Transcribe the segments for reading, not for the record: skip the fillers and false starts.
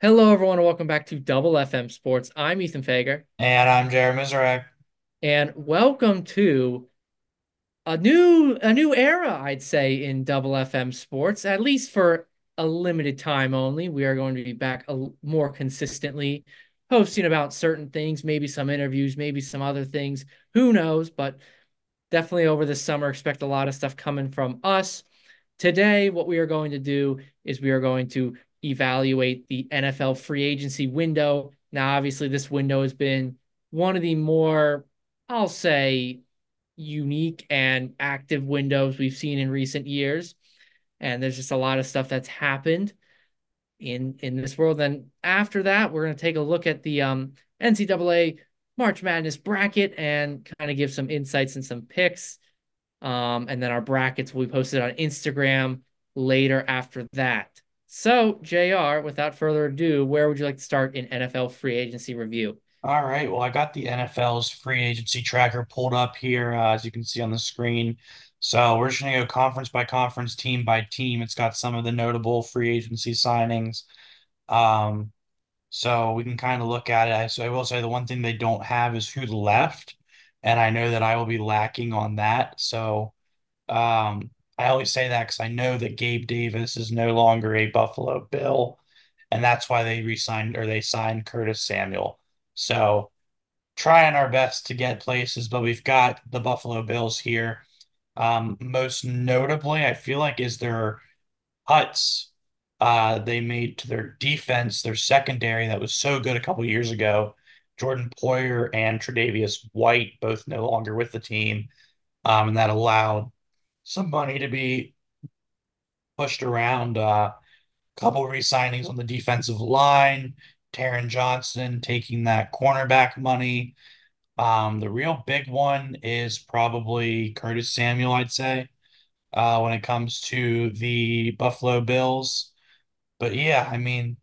Hello, everyone, and welcome back to Double FM Sports. I'm Ethan Fager, And I'm Jeremy Mizrak. and welcome to a new era, I'd say, in Double FM Sports, at least for a limited time only. We are going to be back more consistently, posting about certain things, maybe some interviews, maybe some other things. Who knows? But definitely over the summer, expect a lot of stuff coming from us. Today, what we are going to do is we are going to evaluate the NFL free agency window. Now, obviously, this window has been one of the more, I'll say, unique and active windows we've seen in recent years. And there's just a lot of stuff that's happened in this world. Then after that, we're going to take a look at the NCAA March Madness bracket and kind of give some insights and some picks. And then our brackets will be posted on Instagram later after that. So, JR, without further ado, where would you like to start in NFL free agency review? All right. Well, I got the NFL's free agency tracker pulled up here, as you can see on the screen. So we're just going to go conference by conference, team by team. It's got some of the notable free agency signings. Um, so we can kind of look at it. So I will say the one thing they don't have is who left. And I know that I will be lacking on that. So I always say that because I know that Gabe Davis is no longer a Buffalo Bill, and that's why they re-signed or they signed Curtis Samuel. So trying our best to get places, but we've got the Buffalo Bills here. Most notably, I feel like is their cuts they made to their defense, their secondary that was so good a couple years ago. Jordan Poyer and Tre'Davious White both no longer with the team, and that allowed some money to be pushed around. Couple re-signings on the defensive line. Taron Johnson taking that cornerback money. The real big one is probably Curtis Samuel, I'd say, when it comes to the Buffalo Bills. But yeah, I mean,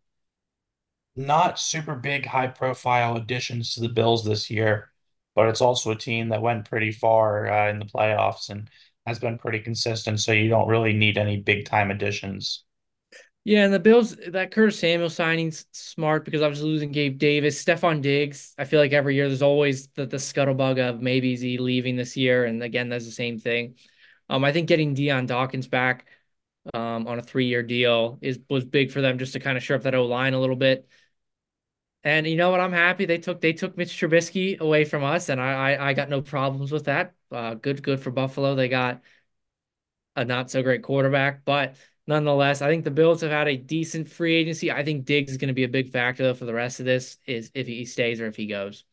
not super big, high-profile additions to the Bills this year, but it's also a team that went pretty far in the playoffs and has been pretty consistent, so you don't really need any big-time additions. Yeah, and the Bills, that Curtis Samuel signing's smart because obviously losing Gabe Davis, Stephon Diggs. I feel like every year there's always the scuttlebug of maybe is he leaving this year, and again, that's the same thing. I think getting Deion Dawkins back on a 3-year deal is was big for them just to kind of shore up that O line a little bit. And you know what? I'm happy they took Mitch Trubisky away from us, and I got no problems with that. Good for Buffalo. They got a not so great quarterback, but nonetheless, I think the Bills have had a decent free agency. I think Diggs is going to be a big factor though for the rest of this is if he stays or if he goes.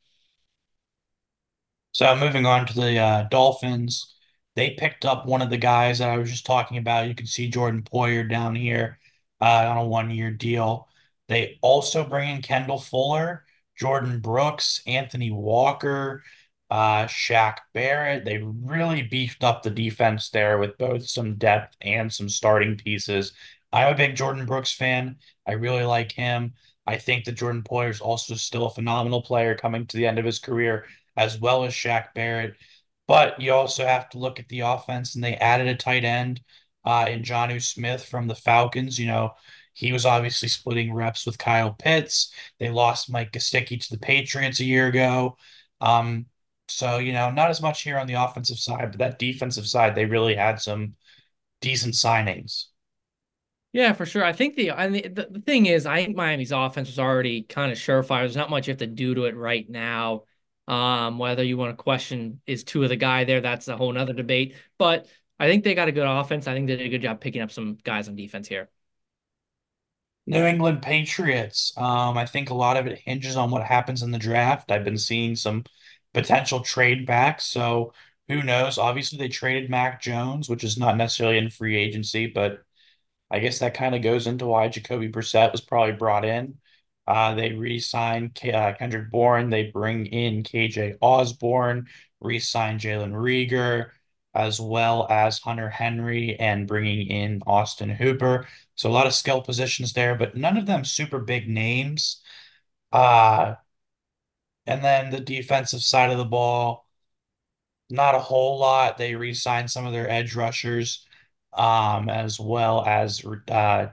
So moving on to the Dolphins, they picked up one of the guys that I was just talking about. You can see Jordan Poyer down here on a 1-year deal. They also bring in Kendall Fuller, Jordan Brooks, Anthony Walker, Shaq Barrett. They really beefed up the defense there with both some depth and some starting pieces. I'm a big Jordan Brooks fan. I really like him. I think that Jordan Poyer is also still a phenomenal player coming to the end of his career as well as Shaq Barrett. But you also have to look at the offense, and they added a tight end in Jonnu Smith from the Falcons. You know, he was obviously splitting reps with Kyle Pitts. They lost Mike Gesicki to the Patriots a year ago. Um, so, you know, not as much here on the offensive side, but that defensive side, they really had some decent signings. Yeah, for sure. I think the thing is, I think Miami's offense was already kind of surefire. There's not much you have to do to it right now. Whether you want to question is two of the guy there, that's a whole nother debate. But I think they got a good offense. I think they did a good job picking up some guys on defense here. New England Patriots. I think a lot of it hinges on what happens in the draft. I've been seeing some potential trade backs, so who knows? Obviously, they traded Mac Jones, which is not necessarily in free agency, but I guess that kind of goes into why Jacoby Brissett was probably brought in. They re-signed Kendrick Bourne. They bring in KJ Osborne, re-sign Jalen Reagor, as well as Hunter Henry, and bringing in Austin Hooper. So a lot of skill positions there, but none of them super big names. Uh, and then the defensive side of the ball, not a whole lot. They re-signed some of their edge rushers, as well as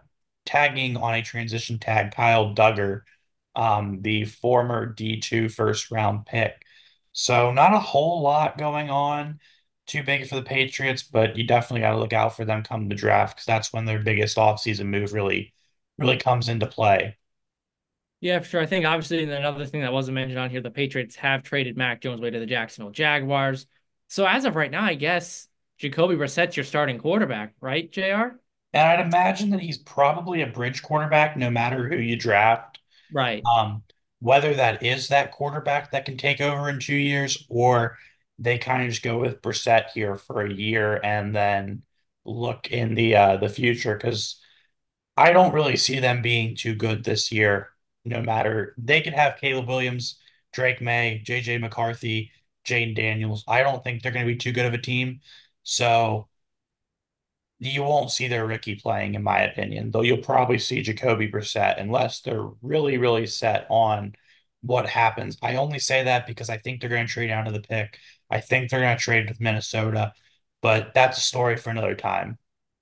tagging on a transition tag Kyle Duggar, the former D2 first round pick. So not a whole lot going on too big for the Patriots, but you definitely got to look out for them come the draft because that's when their biggest offseason move really comes into play. Yeah, for sure. I think obviously and another thing that wasn't mentioned on here, the Patriots have traded Mac Jones away to the Jacksonville Jaguars. So as of right now, I guess Jacoby Brissett's your starting quarterback, right, JR? And I'd imagine that he's probably a bridge quarterback no matter who you draft. Right. Um, Whether that is that quarterback that can take over in 2 years, or they kind of just go with Brissett here for a year and then look in the future because I don't really see them being too good this year. No matter they could have Caleb Williams, Drake May, JJ McCarthy, Jane Daniels. I don't think they're going to be too good of a team. So you won't see their rookie playing, in my opinion, though you'll probably see Jacoby Brissett unless they're really set on what happens. I only say that because I think they're going to trade down to the pick. I think they're going to trade with Minnesota, but that's a story for another time.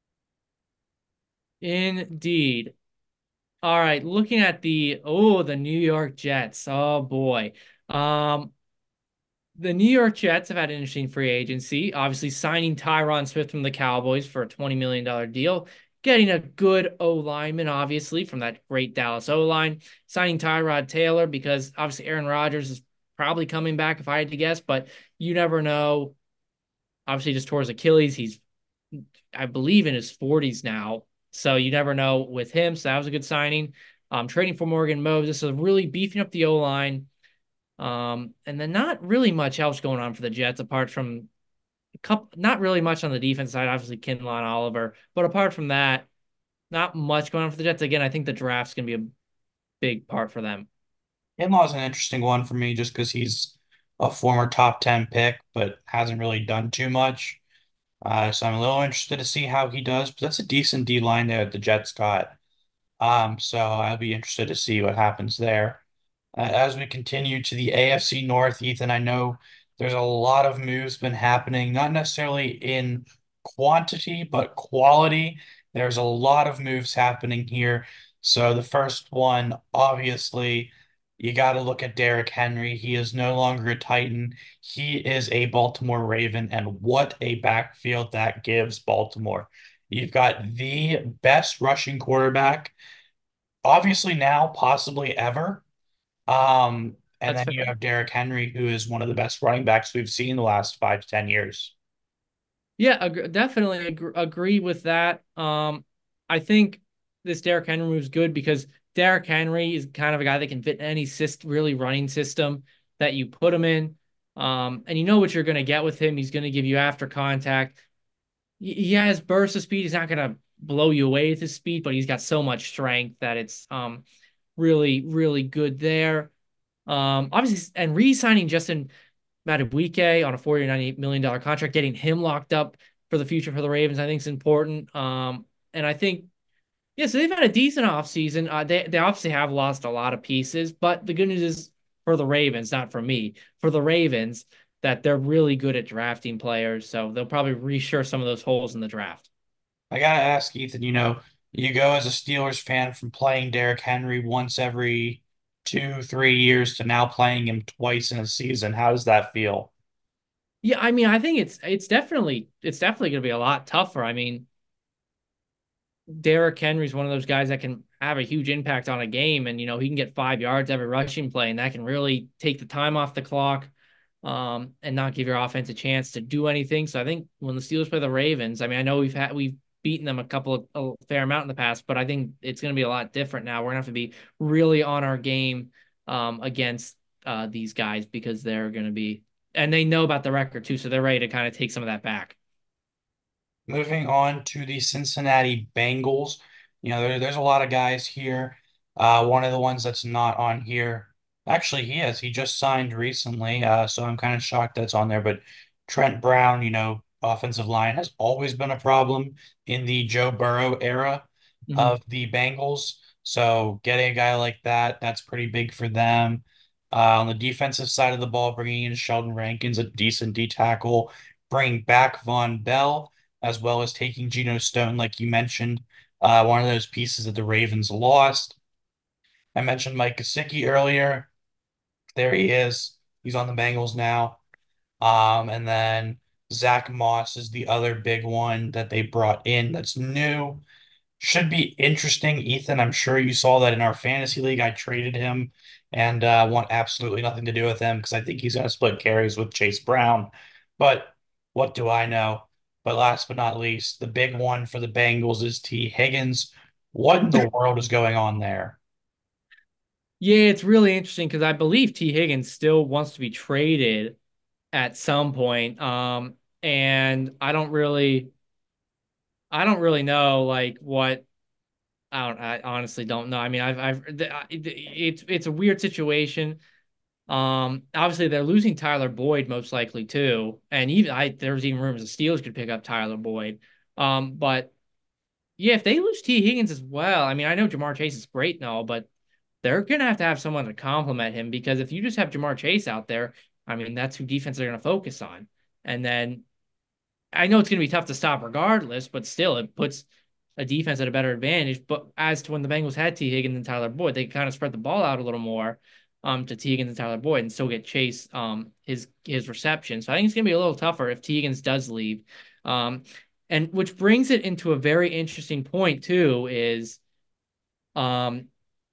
Indeed. All right, looking at the New York Jets. Oh boy. Um, the New York Jets have had an interesting free agency, obviously signing Tyron Smith from the Cowboys for a $20 million deal, getting a good O lineman, obviously, from that great Dallas O line, signing Tyrod Taylor because obviously Aaron Rodgers is probably coming back if I had to guess, but you never know. Obviously, just tore his Achilles. He's, I believe, in his 40s now. So you never know with him. So that was a good signing. Trading for Morgan Moses, so really beefing up the O line. And then not really much else going on for the Jets apart from a couple, not really much on the defense side, obviously Kinlaw and Oliver, but apart from that, not much going on for the Jets. Again, I think the draft's gonna be a big part for them. Kinlaw's an interesting one for me just because he's a former top 10 pick, but hasn't really done too much. So I'm a little interested to see how he does. But that's a decent D line there that the Jets got. So I'll be interested to see what happens there. As we continue to the AFC North, Ethan, I know there's a lot of moves been happening, not necessarily in quantity, but quality. There's a lot of moves happening here. So the first one, obviously, you got to look at Derrick Henry. He is no longer a Titan. He is a Baltimore Raven, and what a backfield that gives Baltimore. You've got the best rushing quarterback, obviously now, possibly ever. And That's then you fair. have Derrick Henry, who is one of the best running backs we've seen in the last 5 to 10 years. Yeah, definitely agree with that. I think this Derrick Henry move is good because Derrick Henry is kind of a guy that can fit in any really running system that you put him in. And you know what you're going to get with him. He's going to give you after contact. He has burst of speed. He's not going to blow you away with his speed, but he's got so much strength that it's really good there. Obviously, and re-signing Justin Madubuike on a 40 or $98 million contract, getting him locked up for the future for the Ravens, I think is important. And I think, yeah, so they've had a decent offseason. They obviously have lost a lot of pieces, but the good news is for the Ravens, not for me, for the Ravens, that they're really good at drafting players. So they'll probably reassure some of those holes in the draft. I gotta ask Ethan, you go as a Steelers fan from playing Derrick Henry once every 2, 3 years to now playing him twice in a season. How does that feel? Yeah, I mean, I think it's definitely going to be a lot tougher. I mean, Derrick Henry's one of those guys that can have a huge impact on a game, and he can get 5 yards every rushing play, and that can really take the time off the clock, and not give your offense a chance to do anything. So I think when the Steelers play the Ravens, I mean, I know we've beaten them a fair amount in the past, but I think it's going to be a lot different now. We're gonna have to be really on our game against these guys because they're going to be, and they know about the record too, so they're ready to kind of take some of that back. Moving on to the Cincinnati Bengals, there's a lot of guys here. One of the ones that's not on here, actually, he is. He just signed recently, so I'm kind of shocked that's on there. But Trent Brown, offensive line has always been a problem in the Joe Burrow era Mhm. of the Bengals. So getting a guy like that, that's pretty big for them. On the defensive side of the ball, bringing in Sheldon Rankins, a decent D tackle, bringing back Von Bell as well as taking Geno Stone, like you mentioned. one of those pieces that the Ravens lost. I mentioned Mike Gesicki earlier. There he is. He's on the Bengals now. And then Zach Moss is the other big one that they brought in that's new. Should be interesting, Ethan. I'm sure you saw that in our fantasy league. I traded him and want absolutely nothing to do with him because I think he's going to split carries with Chase Brown. But what do I know? But last but not least, the big one for the Bengals is T. Higgins. What in the world is going on there? Yeah, it's really interesting because I believe T. Higgins still wants to be traded at some point. And I don't really know like what I honestly don't know. I mean, it's a weird situation. Obviously they're losing Tyler Boyd most likely too, and even there's even rumors the Steelers could pick up Tyler Boyd. But yeah, if they lose T. Higgins as well, I mean, I know Jamar Chase is great and all, but they're gonna have to have someone to complement him because if you just have Jamar Chase out there, I mean, that's who defense they're gonna focus on. And then I know it's going to be tough to stop regardless, but still, it puts a defense at a better advantage. But as to when the Bengals had T. Higgins and Tyler Boyd, they kind of spread the ball out a little more to T. Higgins and Tyler Boyd and still get Chase his reception. So I think it's going to be a little tougher if T. Higgins does leave. Um, and which brings it into a very interesting point too is um,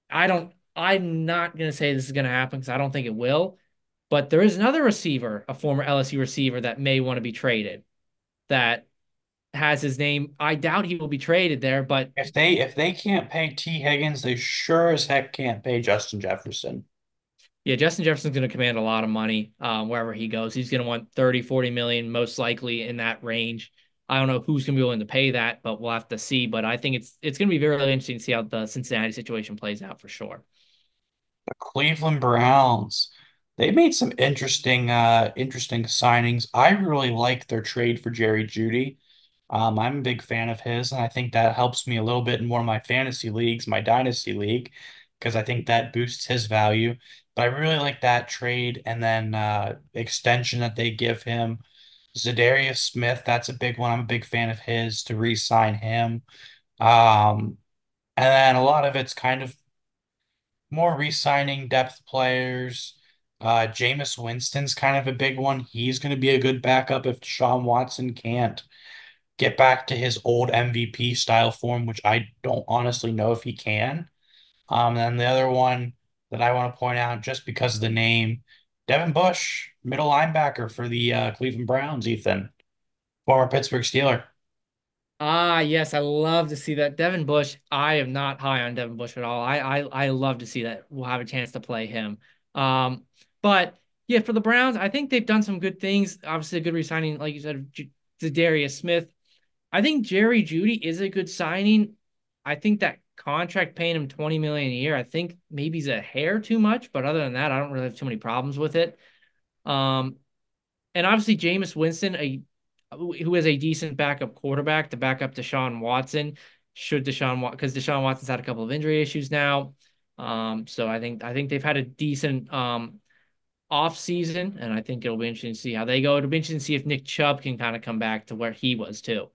I'm not going to say this is going to happen because I don't think it will. But there is another receiver, a former LSU receiver that may want to be traded that has his name. I doubt he will be traded there, but If they can't pay T. Higgins, they sure as heck can't pay Justin Jefferson. yeah, Justin Jefferson's going to command a lot of money wherever he goes. He's going to want 30, 40 million, most likely in that range. I don't know who's going to be willing to pay that, but we'll have to see. But I think it's going to be very really interesting to see how the Cincinnati situation plays out for sure. The Cleveland Browns. They made some interesting signings. I really like their trade for Jerry Jeudy. I'm a big fan of his, and I think that helps me a little bit in one of my fantasy leagues, my dynasty league, because I think that boosts his value. But I really like that trade and then extension that they give him. Zadarius Smith, that's a big one. I'm a big fan of his to re-sign him. Um, and then a lot of it's kind of more re-signing depth players. Jameis Winston's kind of a big one. He's going to be a good backup if Deshaun Watson can't get back to his old MVP style form, which I don't honestly know if he can. And the other one that I want to point out, just because of the name, Devin Bush, middle linebacker for the Cleveland Browns, Ethan, former Pittsburgh Steeler. Ah, yes, I love to see that. Devin Bush, I am not high on Devin Bush at all. I love to see that we'll have a chance to play him. Um, but yeah, for the Browns, I think they've done some good things. Obviously, a good re-signing, like you said, Darius Smith. I think Jerry Jeudy is a good signing. I think that contract paying him 20 million a year, I think maybe he's a hair too much, but other than that, I don't really have too many problems with it. Um, and obviously Jameis Winston, who is a decent backup quarterback to back up Deshaun Watson, should because Deshaun Watson's had a couple of injury issues now. So I think they've had a decent off season, and I think it'll be interesting to see how they go. It'll be interesting to see if Nick Chubb can kind of come back to where he was too.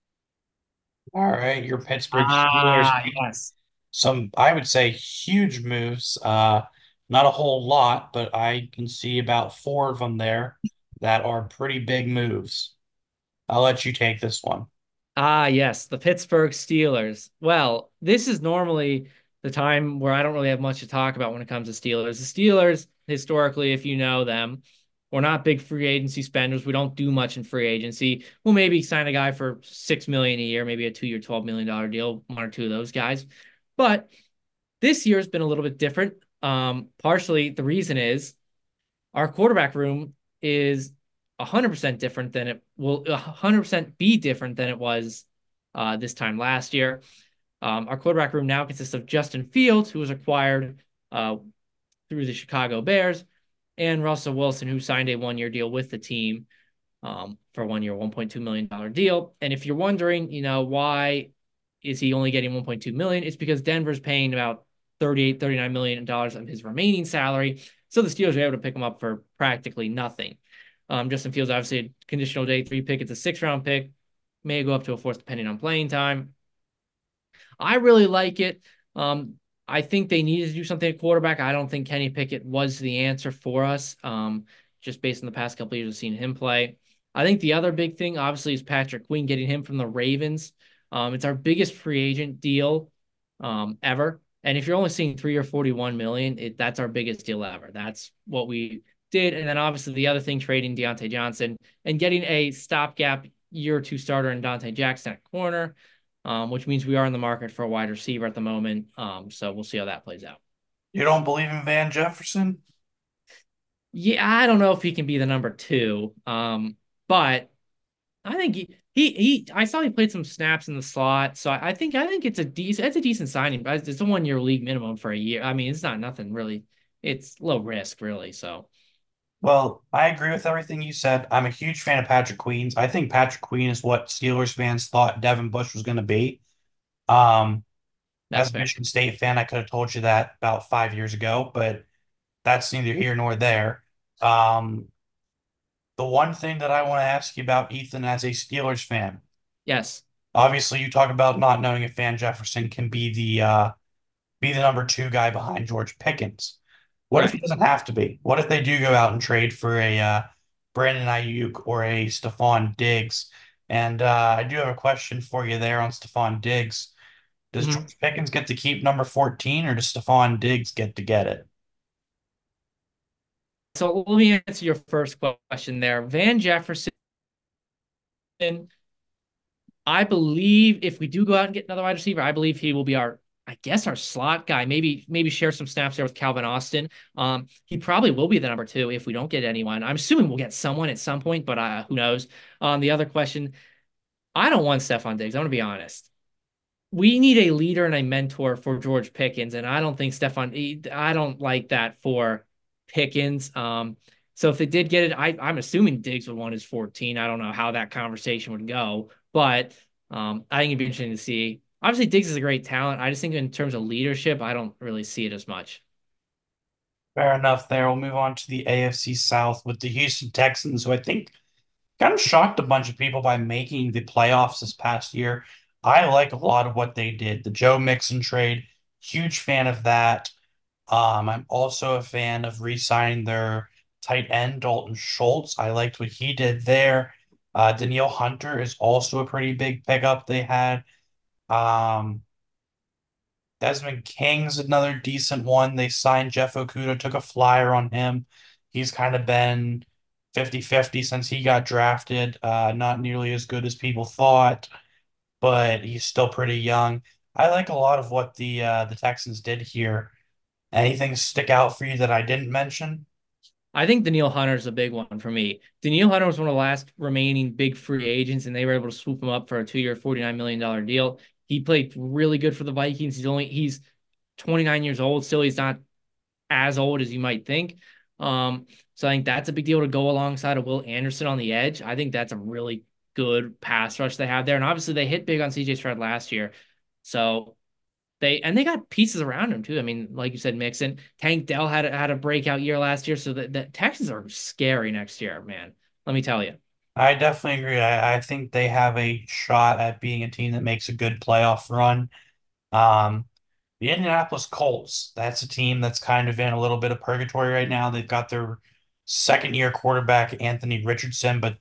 All right, your Pittsburgh Steelers Ah, made yes. some, I would say, huge moves. Not a whole lot, but I can see about four of them there that are pretty big moves. I'll let you take this one. Ah, yes, the Pittsburgh Steelers. Well, this is normally the time where I don't really have much to talk about when it comes to Steelers. The Steelers, historically, if you know them, we're not big free agency spenders. We don't do much in free agency. We'll maybe sign a guy for 6 million a year, maybe a 2 year, $12 million deal, one or two of those guys. But this year's been a little bit different. Partially the reason is our quarterback room is 100% different than it will 100% be different than it was this time last year. Our quarterback room now consists of Justin Fields, who was acquired uh, through the Chicago Bears, and Russell Wilson, who signed a 1 year deal with the team for 1 year, $1.2 million deal. And if you're wondering, why is he only getting 1.2 million? It's because Denver's paying about 38, $39 million of his remaining salary. So the Steelers were able to pick him up for practically nothing. Justin Fields, obviously a conditional day 3 pick. It's a 6 round pick, may go up to a fourth depending on playing time. I really like it. Um, I think they needed to do something at quarterback. I don't think Kenny Pickett was the answer for us. Just based on the past couple of years of seeing him play. I think the other big thing, obviously, is Patrick Queen getting him from the Ravens. It's our biggest free agent deal ever. And if you're only seeing 3 or 41 million, that's our biggest deal ever. That's what we did. And then obviously the other thing, trading Deontay Johnson and getting a stopgap year or two starter in Dante Jackson at corner, which means we are in the market for a wide receiver at the moment. So we'll see how that plays out. You don't believe in Van Jefferson? Yeah, I don't know if he can be the number two. But I think I saw he played some snaps in the slot, so I think it's a decent signing, but it's a 1 year league minimum for a year. I mean, it's not nothing really. It's low risk, really. So Well, I agree with everything you said. I'm a huge fan of Patrick Queens. I think Patrick Queen is what Steelers fans thought Devin Bush was going to be. Um, that's as a fair. Michigan State fan, I could have told you that about 5 years ago, but that's neither here nor there. Um, the one thing that I want to ask you about, Ethan, as a Steelers fan, Yes. obviously you talk about not knowing if Van Jefferson can be the number two guy behind George Pickens. What if he Right. doesn't have to be? What if they do go out and trade for a Brandon Ayuk or a Stephon Diggs? And I do have a question for you there on Stephon Diggs. Does Mhm. George Pickens get to keep number 14 or does Stephon Diggs get it? So let me answer your first question there. Van Jefferson, I believe if we do go out and get another wide receiver, I believe he will be I guess our slot guy. Maybe share some snaps there with Calvin Austin. He probably will be the number two if we don't get anyone. I'm assuming we'll get someone at some point, but who knows? The other question, I don't want Stephon Diggs. I'm gonna be honest. We need a leader and a mentor for George Pickens, and I don't think I don't like that for Pickens. So if they did get it, I'm assuming Diggs would want his 14. I don't know how that conversation would go, but I think it'd be interesting to see. Obviously, Diggs is a great talent. I just think in terms of leadership, I don't really see it as much. Fair enough there. We'll move on to the AFC South with the Houston Texans, who I think kind of shocked a bunch of people by making the playoffs this past year. I like a lot of what they did. The Joe Mixon trade, huge fan of that. I'm also a fan of re-signing their tight end, Dalton Schultz. I liked what he did there. Danielle Hunter is also a pretty big pickup they had. Um, Desmond King's another decent one. They signed Jeff Okuda, took a flyer on him. He's kind of been 50-50 since he got drafted. Not nearly as good as people thought, but he's still pretty young. I like a lot of what the Texans did here. Anything stick out for you that I didn't mention? I think Daniil Hunter is a big one for me. Daniil Hunter was one of the last remaining big free agents, and they were able to swoop him up for a 2 year, $49 million deal. He played really good for the Vikings. He's 29 years old. Still, he's not as old as you might think. So I think that's a big deal to go alongside of Will Anderson on the edge. I think that's a really good pass rush they have there. And obviously they hit big on CJ Stroud last year. So they got pieces around him too. I mean, like you said, Mixon, Tank Dell had a breakout year last year. So the Texans are scary next year, man. Let me tell you. I definitely agree. I think they have a shot at being a team that makes a good playoff run. Um, the Indianapolis Colts, that's a team that's kind of in a little bit of purgatory right now. They've got their second year quarterback, Anthony Richardson, but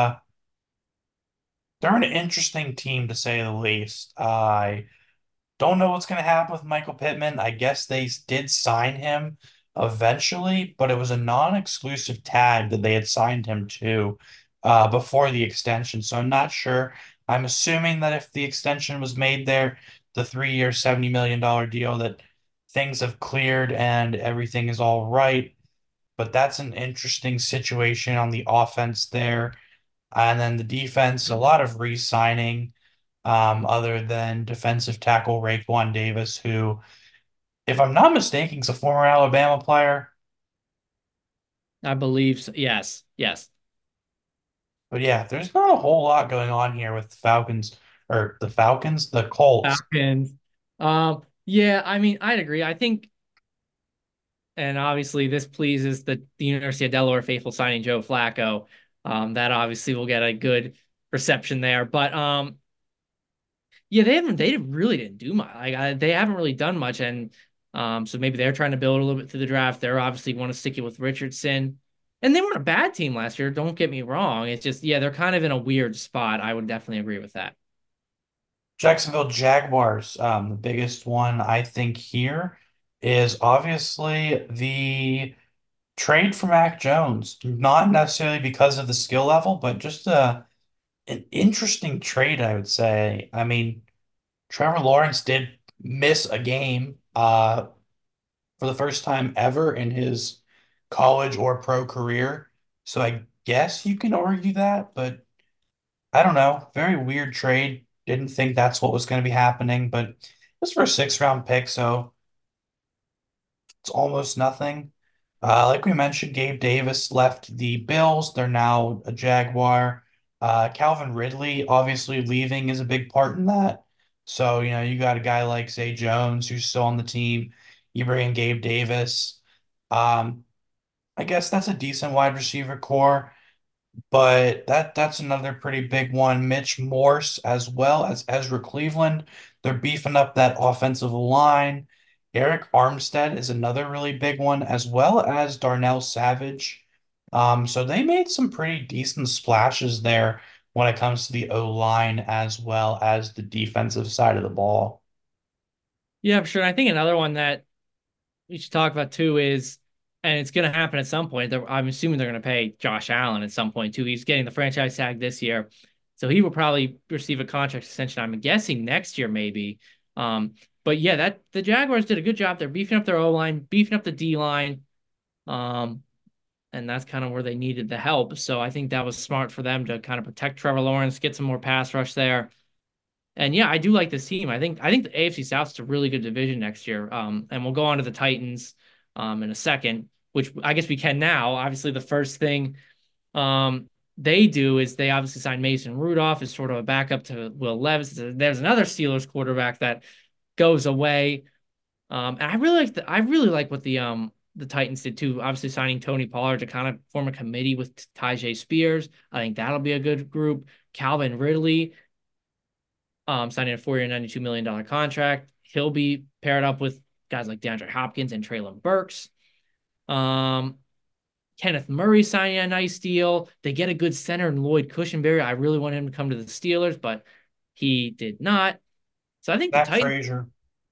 they're an interesting team to say the least. I don't know what's going to happen with Michael Pittman. I guess they did sign him eventually, but it was a non-exclusive tag that they had signed him to before the extension. So I'm not sure. I'm assuming that if the extension was made there, the 3 year, $70 million deal, that things have cleared and everything is all right. But that's an interesting situation on the offense there. And then the defense, a lot of re-signing, other than defensive tackle Raekwon Davis, who, if I'm not mistaken, is a former Alabama player. I believe so. Yes, yes. But yeah, there's not a whole lot going on here with the Falcons or the Colts. Falcons. Yeah, I mean, I'd agree. I think, and obviously this pleases the University of Delaware faithful signing Joe Flacco. That obviously will get a good reception there. But Yeah, they really didn't do much. They haven't really done much, and so maybe they're trying to build a little bit through the draft. They're obviously want to stick it with Richardson, and they weren't a bad team last year. Don't get me wrong. It's just yeah, they're kind of in a weird spot. I would definitely agree with that. Jacksonville Jaguars, the biggest one I think here is obviously the trade for Mac Jones. Not necessarily because of the skill level, but just an interesting trade, I would say. I mean, Trevor Lawrence did miss a game for the first time ever in his college or pro career. So I guess you can argue that, but I don't know. Very weird trade. Didn't think that's what was going to be happening, but it was for a 6 round pick, so it's almost nothing. Like we mentioned, Gabe Davis left the Bills. They're now a Jaguar. Calvin Ridley obviously leaving is a big part in that. So, you got a guy like Zay Jones who's still on the team. You bring in Gabe Davis. Um, I guess that's a decent wide receiver core. But that's another pretty big one. Mitch Morse as well as Ezra Cleveland. They're beefing up that offensive line. Eric Armstead is another really big one, as well as Darnell Savage. So they made some pretty decent splashes there when it comes to the O line as well as the defensive side of the ball. Yeah, for sure. I think another one that we should talk about too is, and it's going to happen at some point. I'm assuming they're going to pay Josh Allen at some point too. He's getting the franchise tag this year, so he will probably receive a contract extension. I'm guessing next year maybe. Um, but yeah, that the Jaguars did a good job. They're beefing up their O line, beefing up the D line, um, and that's kind of where they needed the help. So I think that was smart for them to kind of protect Trevor Lawrence, get some more pass rush there. And yeah, I do like this team. I think the AFC South is a really good division next year. And we'll go on to the Titans in a second, which I guess we can now. Obviously, the first thing they do is they obviously sign Mason Rudolph as sort of a backup to Will Levis. There's another Steelers quarterback that goes away. And I really like what the Titans did too. Obviously signing Tony Pollard to kind of form a committee with Tyjae Spears. I think that'll be a good group. Calvin Ridley signing a 4 year, $92 million contract. He'll be paired up with guys like DeAndre Hopkins and Traylon Burks. Um, Kenneth Murray signing a nice deal. They get a good center in Lloyd Cushenberry. I really wanted him to come to the Steelers, but he did not. So I think the Zach Titans. Frazier.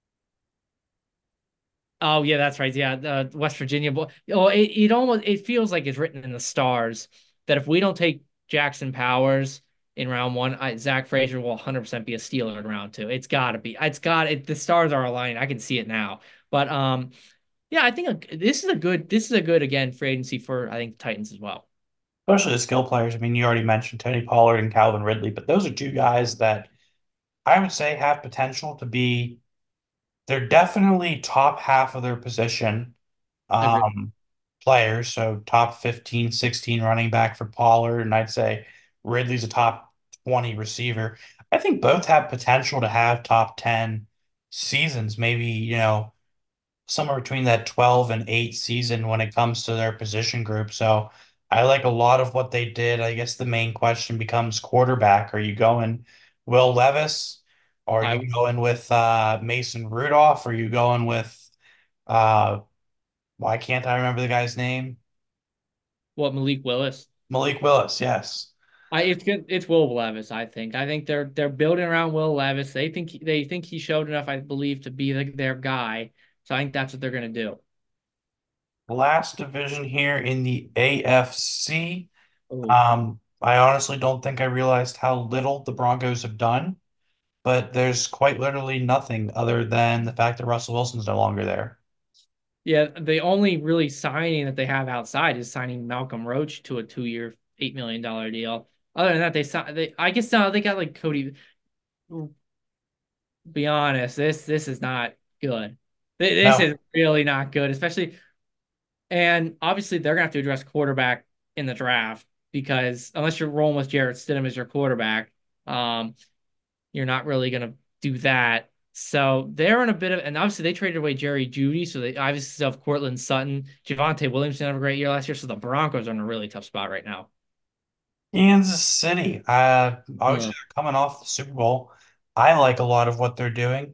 Oh yeah, that's right. Yeah, the West Virginia boy. Oh, it feels like it's written in the stars that if we don't take Jackson Powers in round one, Zach Frazier will 100% be a Steeler in round two. It's got to be. It's got it. The stars are aligning. I can see it now. But yeah, I think this is a good again free agency for I think the Titans as well. Especially the skill players. I mean, you already mentioned Tony Pollard and Calvin Ridley, but those are two guys that I would say have potential to be, they're definitely top half of their position Agree. players. So top 15, 16 running back for Pollard, and I'd say Ridley's a top 20 receiver. I think both have potential to have top 10 seasons, maybe, somewhere between that 12 and 8 season when it comes to their position group. So I like a lot of what they did. I guess the main question becomes quarterback. Are you going Will Levis? Or are I you going with Mason Rudolph? Are you going with uh why can't I remember the guy's name? what Malik Willis. Malik Willis, yes. It's good. It's Will Levis. I think they're building around Will Levis. They think he showed enough, I believe, to be their guy. So I think that's what they're gonna do. Last division here in the AFC. Oh, I honestly don't think I realized how little the Broncos have done, but there's quite literally nothing other than the fact that Russell Wilson's no longer there. yeah. The only really signing that they have outside is signing Malcolm Roach to a 2 year, $8 million deal. Other than that, I guess they got like Cody. Be honest, this is not good. This No. is really not good, especially and obviously they're gonna have to address quarterback in the draft because unless you're rolling with Jarrett Stidham as your quarterback, um, you're not really gonna do that. So they're in a bit of, and obviously they traded away Jerry Jeudy, so they obviously still have Cortland Sutton, Javonte Williams didn't have a great year last year, so the Broncos are in a really tough spot right now. Kansas City. Obviously Yeah. they're coming off the Super Bowl. I like a lot of what they're doing.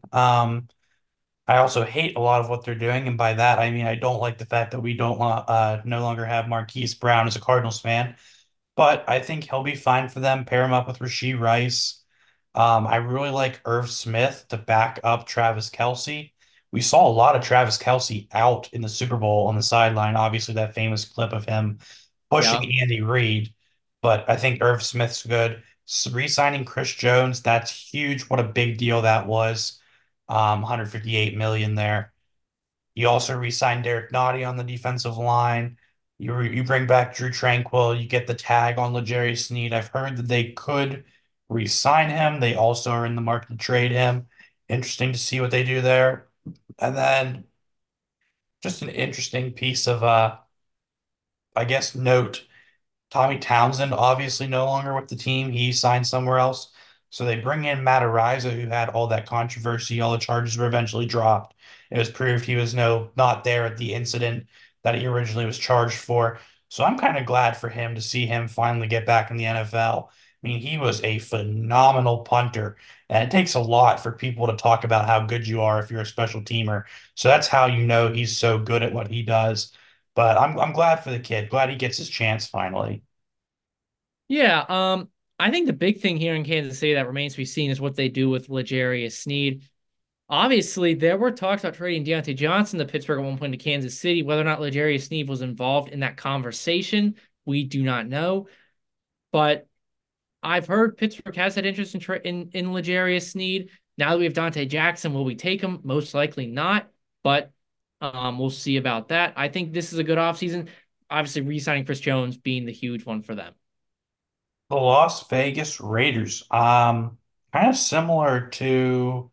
I also hate a lot of what they're doing, and by that I mean I don't like the fact that we don't no longer have Marquise Brown as a Cardinals fan. But I think he'll be fine for them. Pair him up with Rashee Rice. I really like Irv Smith to back up Travis Kelce. We saw a lot of Travis Kelce out in the Super Bowl on the sideline. Obviously, that famous clip of him Yeah. pushing Andy Reid. But I think Irv Smith's good. Re-signing Chris Jones, that's huge. What a big deal that was. 158 million there. You also re-signed Derek Nottie on the defensive line. You bring back Drew Tranquil. You get the tag on L'Jarius Sneed. I've heard that they could re-sign him. They also are in the market to trade him. Interesting to see what they do there. And then just an interesting piece of I guess note. Tommy Townsend obviously no longer with the team. He signed somewhere else. So they bring in Matt Araiza, who had all that controversy. All the charges were eventually dropped. It was proved he was not there at the incident that he originally was charged for. So I'm kind of glad for him to see him finally get back in the NFL. I mean, he was a phenomenal punter, and it takes a lot for people to talk about how good you are if you're a special teamer. So that's how you know he's so good at what he does. But I'm glad for the kid. Glad he gets his chance finally. Yeah, I think the big thing here in Kansas City that remains to be seen is what they do with L'Jarius Sneed. Obviously, there were talks about trading Deontay Johnson to Pittsburgh at one point to Kansas City. Whether or not L'Jarius Sneed was involved in that conversation, we do not know. But I've heard Pittsburgh has had interest in L'Jarius Sneed. Now that we have Dante Jackson, will we take him? Most likely not, but we'll see about that. I think this is a good offseason. Obviously, re-signing Chris Jones being the huge one for them. The Las Vegas Raiders. Kind of similar to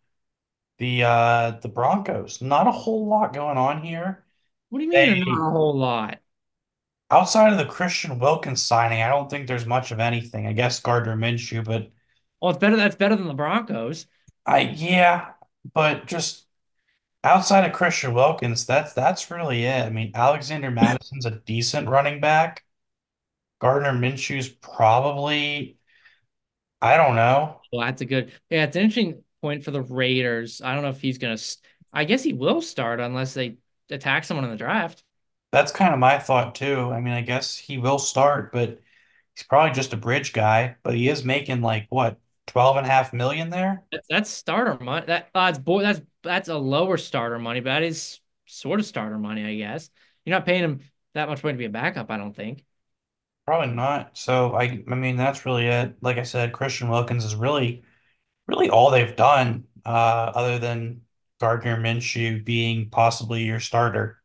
the Broncos. Not a whole lot going on here. What do you mean, not They a whole lot? outside of the Christian Wilkins signing, I don't think there's much of anything. I guess Gardner Minshew, but Well, it's better. That's better than the Broncos. yeah, but just outside of Christian Wilkins, that's really it. I mean, Alexander Madison's a decent running back. Gardner Minshew's probably, I don't know. Well, that's a good. Yeah, it's an interesting point for the Raiders. I don't know if he's gonna. I guess he will start unless they attack someone in the draft. That's kind of my thought too. I mean, I guess he will start, but he's probably just a bridge guy, but he is making like what, 12.5 million there? That's starter money. That's a lower starter money, but that is sort of starter money, I guess. You're not paying him that much money to be a backup, I don't think. Probably not. So I mean that's really it. Like I said, Christian Wilkins is really all they've done, other than Gardner Minshew being possibly your starter.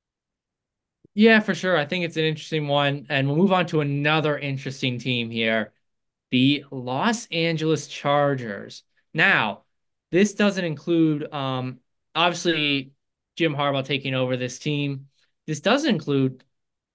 Yeah, for sure. I think it's an interesting one, and we'll move on to another interesting team here. The Los Angeles Chargers. Now, this doesn't include obviously Jim Harbaugh taking over this team. This doesn't include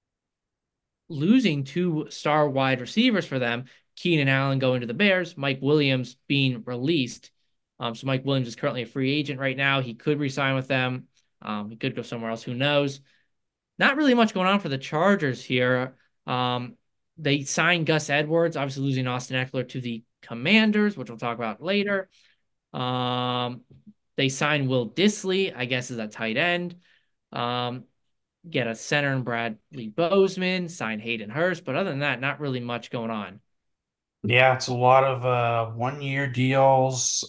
losing two star wide receivers for them. Keenan Allen going to the Bears, Mike Williams being released. So Mike Williams is currently a free agent right now. He could resign with them. He could go somewhere else. Who knows? Not really much going on for the Chargers here. They signed Gus Edwards, obviously losing Austin Eckler to the Commanders, which we'll talk about later. Um, they signed Will Dissly, I guess, is a tight end. Um, get a center in Bradley Bozeman, sign Hayden Hurst, but other than that, not really much going on. Yeah, it's a lot of 1 year deals.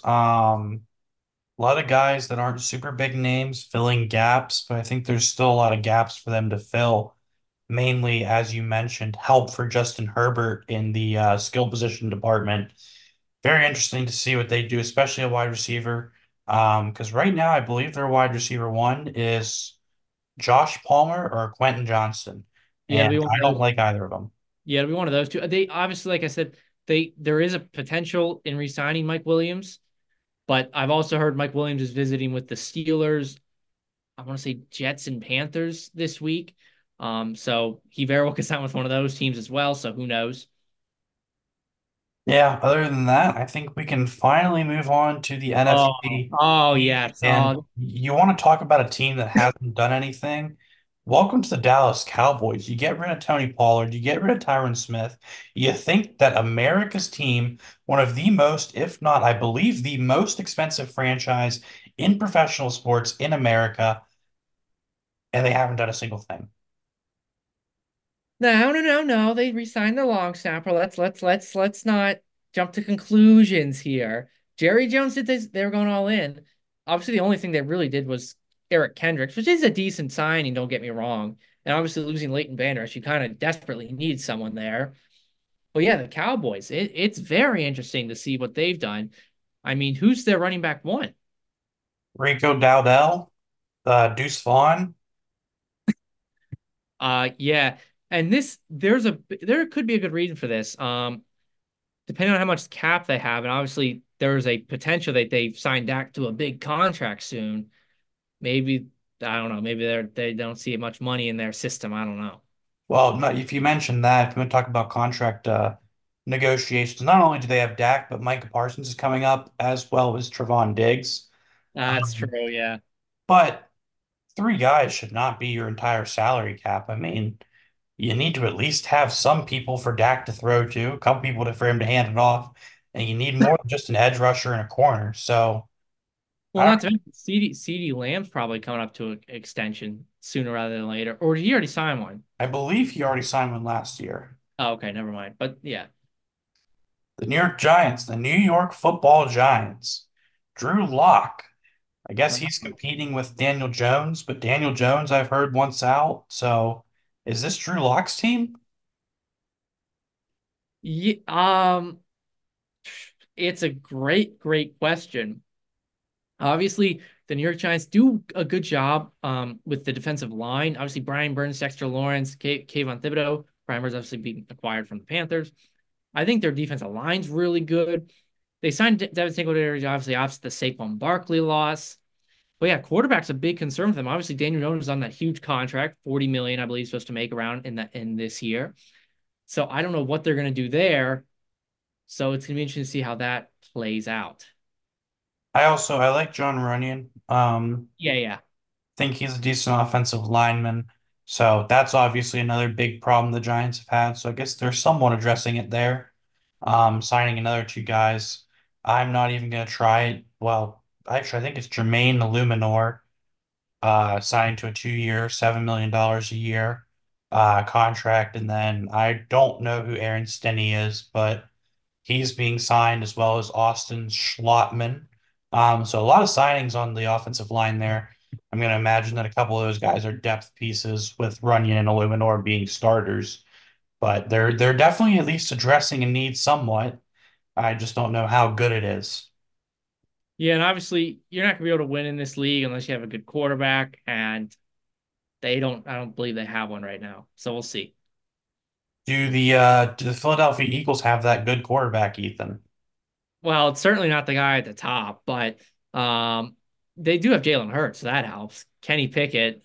A lot of guys that aren't super big names filling gaps, but I think there's still a lot of gaps for them to fill. Mainly, as you mentioned, help for Justin Herbert in the skill position department. Very interesting to see what they do, especially a wide receiver. Because right now, I believe their wide receiver one is Josh Palmer or Quentin Johnston, Yeah, it'll and be one I of don't those. like either of them. Yeah, it'll be one of those two. They obviously, like I said, there is a potential in re-signing Mike Williams, but I've also heard Mike Williams is visiting with the Steelers. I want to say Jets and Panthers this week. So he very well could sign with one of those teams as well. So who knows? Yeah, other than that, I think we can finally move on to the Oh, NFC oh East. yes. And Oh, you want to talk about a team that hasn't done anything? Welcome to the Dallas Cowboys. You get rid of Tony Pollard, you get rid of Tyron Smith. You think that America's team, one of the most, if not, I believe, the most expensive franchise in professional sports in America, and they haven't done a single thing. No, no, no, no. They re-signed the long snapper. Let's not jump to conclusions here. Jerry Jones did this. They were going all in. Obviously, the only thing they really did was Eric Kendricks, which is a decent signing. Don't get me wrong. And obviously, losing Leighton Vander Esch, you kind of desperately need someone there. But yeah, the Cowboys. It's very interesting to see what they've done. I mean, who's their running back one? Rico Dowdell, Deuce Vaughn. Yeah. And there could be a good reason for this. Depending on how much cap they have, and obviously there's a potential that they've signed Dak to a big contract soon. Maybe I don't know. Maybe they don't see much money in their system. I don't know. Well, no, if you mentioned that, if you want to talk about contract negotiations, not only do they have Dak, but Micah Parsons is coming up as well as Trevon Diggs. That's Um, true. Yeah. but three guys should not be your entire salary cap. I mean, you need to at least have some people for Dak to throw to, a couple people for him to hand it off, and you need more than just an edge rusher in a corner. So Well, I don't, not to mention CD Lamb's probably coming up to an extension sooner rather than later. Or did he already sign one? I believe he already signed one last year. Oh, okay, never mind. But yeah. The New York Giants, the New York Football Giants, Drew Lock. I guess he's competing with Daniel Jones, but Daniel Jones I've heard wants out. So is this Drew Lock's team? Yeah, it's a great question. Obviously, the New York Giants do a good job with the defensive line. Obviously, Brian Burns, Dexter Lawrence, Kayvon Thibodeau. Brian Burns obviously being acquired from the Panthers. I think their defensive line's really good. They signed Devin Singletary, obviously, opposite the Saquon Barkley loss. But yeah, quarterback's a big concern for them. Obviously, Daniel Jones is on that huge contract, 40 million, I believe, supposed to make around in this year. So I don't know what they're going to do there. So it's going to be interesting to see how that plays out. I like John Runyon. Yeah, yeah. Think he's a decent offensive lineman. So that's obviously another big problem the Giants have had. So I guess they're somewhat addressing it there. Signing another two guys. I'm not even gonna try it. Well, actually, I think it's Jermaine Illuminor, signed to a 2 year, $7 million a year contract. And then I don't know who Aaron Stinney is, but he's being signed as well as Austin Schlottman. So a lot of signings on the offensive line there. I'm going to imagine that a couple of those guys are depth pieces with Runyon and Illuminor being starters, but they're definitely at least addressing a need somewhat. I just don't know how good it is. Yeah, and obviously you're not gonna be able to win in this league unless you have a good quarterback, and I don't believe they have one right now. So we'll see. Do the Philadelphia Eagles have that good quarterback, Ethan? Well, it's certainly not the guy at the top, but they do have Jalen Hurts, so that helps. Kenny Pickett,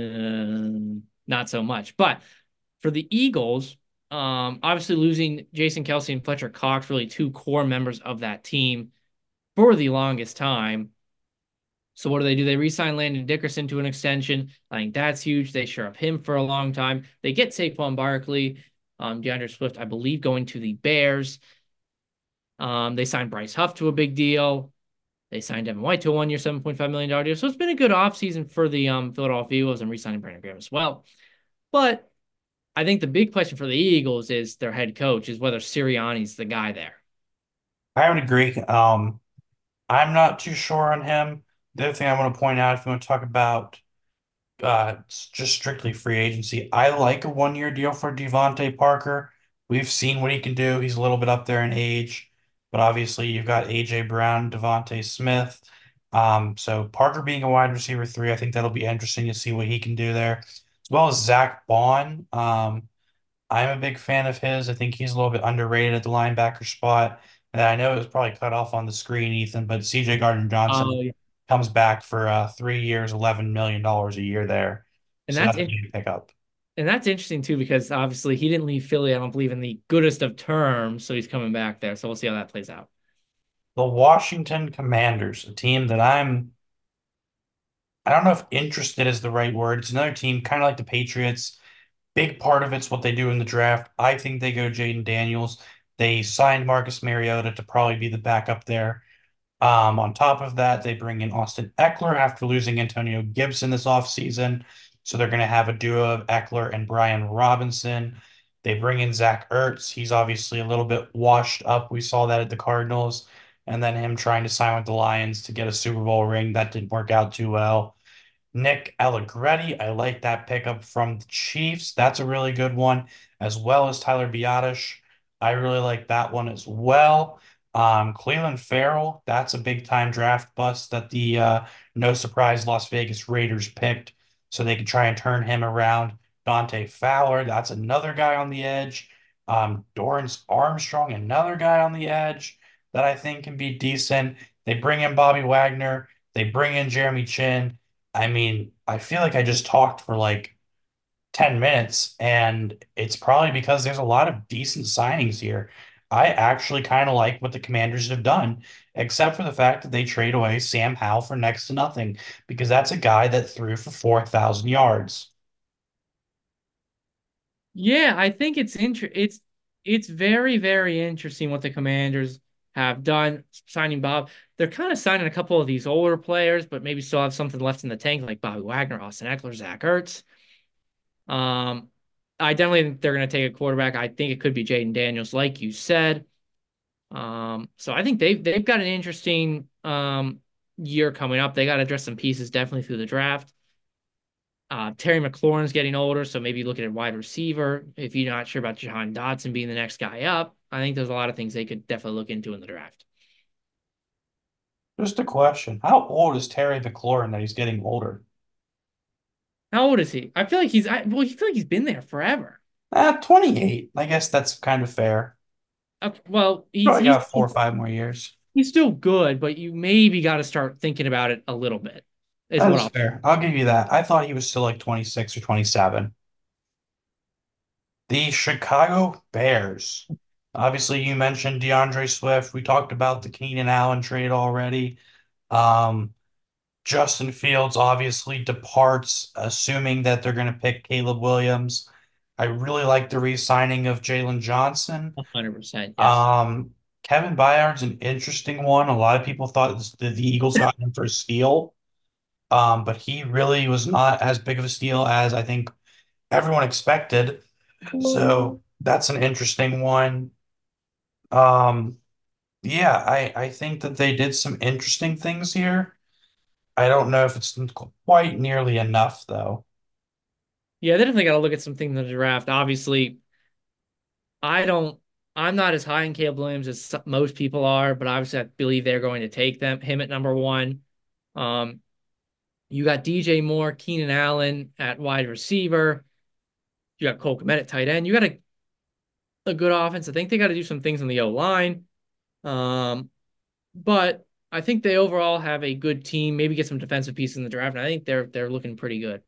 not so much. But for the Eagles, obviously losing Jason Kelsey and Fletcher Cox, really two core members of that team for the longest time. So what do? They re-sign Landon Dickerson to an extension. I think that's huge. They shore up him for a long time. They get Saquon Barkley, DeAndre Swift, I believe, going to the Bears. They signed Bryce Huff to a big deal. They signed Devin White to a 1 year, $7.5 million deal. So it's been a good offseason for the Philadelphia Eagles and re-signing Brandon Graham as well. But I think the big question for the Eagles is their head coach is whether Sirianni's the guy there. I would agree. I'm not too sure on him. The other thing I want to point out, if you want to talk about just strictly free agency. I like a 1 year deal for Devontae Parker. We've seen what he can do. He's a little bit up there in age, but obviously you've got AJ Brown, Devontae Smith. So Parker being a wide receiver three, I think that'll be interesting to see what he can do there, as well as Zach Bond. I'm a big fan of his. I think he's a little bit underrated at the linebacker spot. And I know it was probably cut off on the screen, Ethan, but CJ Gardner-Johnson Oh, yeah. comes back for 3 years, $11 million a year there. And So that's that's a in, big pickup. and that's interesting too, because obviously he didn't leave Philly, I don't believe, in the goodest of terms. So he's coming back there. So we'll see how that plays out. The Washington Commanders, a team that I'm I don't know if interested is the right word. It's another team, kind of like the Patriots. Big part of it's what they do in the draft. I think they go Jaden Daniels. They signed Marcus Mariota to probably be the backup there. On top of that, they bring in Austin Eckler after losing Antonio Gibson this offseason. So they're going to have a duo of Eckler and Brian Robinson. They bring in Zach Ertz. He's obviously a little bit washed up. We saw that at the Cardinals. And then him trying to sign with the Lions to get a Super Bowl ring. That didn't work out too well. Nick Allegretti, I like that pickup from the Chiefs. That's a really good one, as well as Tyler Biadasz. I really like that one as well. Cleveland Farrell, that's a big time draft bust that the no surprise Las Vegas Raiders picked, so they could try and turn him around. Dante Fowler, that's another guy on the edge. Dorrance Armstrong, another guy on the edge that I think can be decent. They bring in Bobby Wagner. They bring in Jeremy Chin. I mean, I feel like I just talked for like 10 minutes, and it's probably because there's a lot of decent signings here. I actually kind of like what the Commanders have done, except for the fact that they trade away Sam Howell for next to nothing, because that's a guy that threw for 4,000 yards. Yeah, I think it's very, very interesting what the Commanders have done signing Bob. They're kind of signing a couple of these older players, but maybe still have something left in the tank, like Bobby Wagner, Austin Eckler, Zach Ertz. Um, I definitely think they're going to take a quarterback. I think it could be Jaden Daniels, like you said. So I think they've got an interesting year coming up. They got to address some pieces definitely through the draft. Terry McLaurin's getting older, so maybe looking at wide receiver. If you're not sure about Jahan Dotson being the next guy up, I think there's a lot of things they could definitely look into in the draft. Just a question. How old is Terry McLaurin that he's getting older? How old is he? I feel like I feel like he's been there forever. 28. I guess that's kind of fair. Well, Probably got 4 or 5 more years. he's still good, but you maybe got to start thinking about it a little bit. Is That what is I'll. fair. I'll give you that. I thought he was still like 26 or 27. The Chicago Bears. Obviously, you mentioned DeAndre Swift. We talked about the Keenan Allen trade already. Um, Justin Fields obviously departs, assuming that thll going to pick Caleb Williams. I really like the re-signing of Jalen Johnson. 100%. Yes. Um, Kevin Byard's an interesting one. A lot of people thought the Eagles got him for a steal, but he really was not as big of a steal as I think everyone expected. So that's an interesting one. Um, yeah, I think that they did some interesting things here. I don't know if it's quite nearly enough though. Yeah, they definitely got to look at some things in the draft. Obviously, I don't. I'm not as high in Caleb Williams as most people are, but obviously I believe they're going to take him at number one. Um, you got DJ Moore, Keenan Allen at wide receiver. You got Cole Kmet at tight end. You got a good offense. I think they got to do some things on the O line. Um, but I think they overall have a good team. Maybe get some defensive pieces in the draft. And I think they're looking pretty good.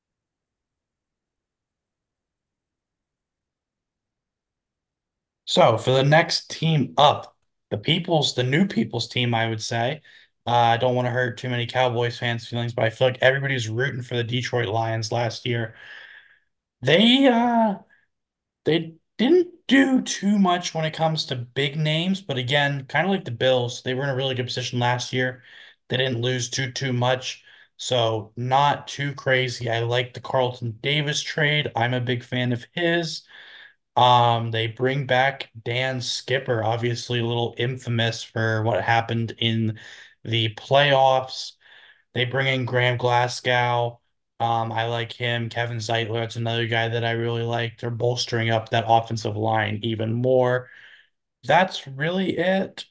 So for the next team up, the new people's team, I would say. I don't want to hurt too many Cowboys fans' feelings, but I feel like everybody was rooting for the Detroit Lions last year. They they didn't do too much when it comes to big names, but again, kind of like the Bills, they were in a really good position last year. They didn't lose too much, so not too crazy. I like the Carlton Davis trade. I'm a big fan of his. They bring back Dan Skipper, obviously a little infamous for what happened in the playoffs. They bring in Graham Glasgow. I like him. Kevin Zeitler, that's another guy that I really like. They're bolstering up that offensive line even more. That's really it.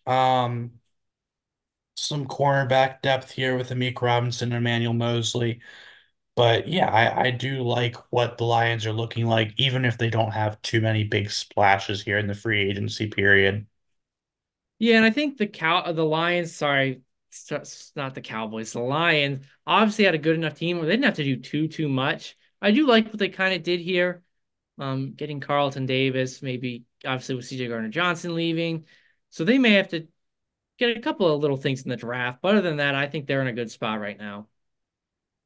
Some cornerback depth here with Amik Robinson and Emmanuel Mosley. But yeah, I do like what the Lions are looking like, even if they don't have too many big splashes here in the free agency period. Yeah, and I think the Lions, sorry, it's not the Cowboys, the Lions obviously had a good enough team where they didn't have to do too much. I do like what they kind of did here. Getting Carlton Davis, maybe obviously with CJ Gardner Johnson leaving. So they may have to get a couple of little things in the draft. But other than that, I think they're in a good spot right now.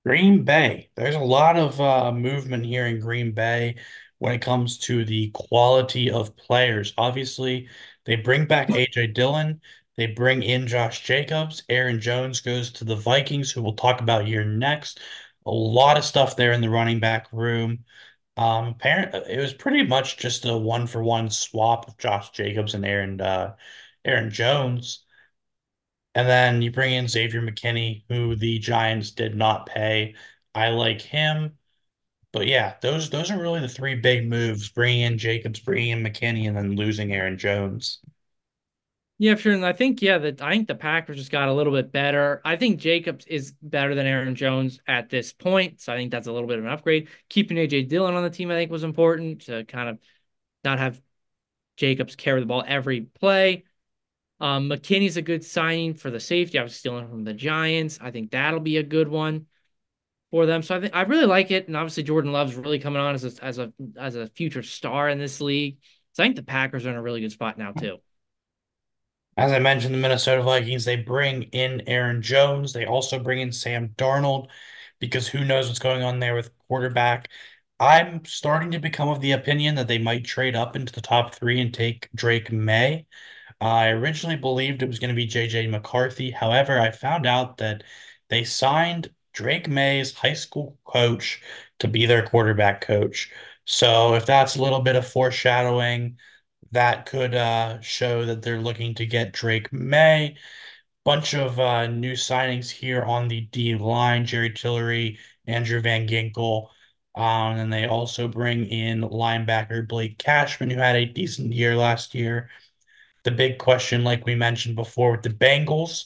Green Bay. There's a lot of movement here in Green Bay when it comes to the quality of players. Obviously, they bring back AJ Dillon. They bring in Josh Jacobs. Aaron Jones goes to the Vikings, who we'll talk about here next. A lot of stuff there in the running back room. It was pretty much just a one-for-one swap of Josh Jacobs and Aaron Jones. And then you bring in Xavier McKinney, who the Giants did not pay. I like him. But yeah, those are really the three big moves: bringing in Jacobs, bringing in McKinney, and then losing Aaron Jones. Yeah, sure. And I think, yeah, that I think the Packers just got a little bit better. I think Jacobs is better than Aaron Jones at this point. So I think that's a little bit of an upgrade. Keeping AJ Dillon on the team, I think, was important to kind of not have Jacobs carry the ball every play. McKinney's a good signing for the safety. I was stealing from the Giants. I think that'll be a good one for them. So I think I really like it. And obviously Jordan Love's really coming on as a future star in this league. So I think the Packers are in a really good spot now too. As I mentioned, the Minnesota Vikings, they bring in Aaron Jones. They also bring in Sam Darnold because who knows what's going on there with quarterback. I'm starting to become of the opinion that they might trade up into the top three and take Drake May. I originally believed it was going to be JJ McCarthy. However, I found out that they signed Drake May's high school coach to be their quarterback coach. So if that's a little bit of foreshadowing, that could show that they're looking to get Drake May. Bunch of new signings here on the D line: Jerry Tillery, Andrew Van Ginkel. And they also bring in linebacker Blake Cashman, who had a decent year last year. The big question, like we mentioned before with the Bengals,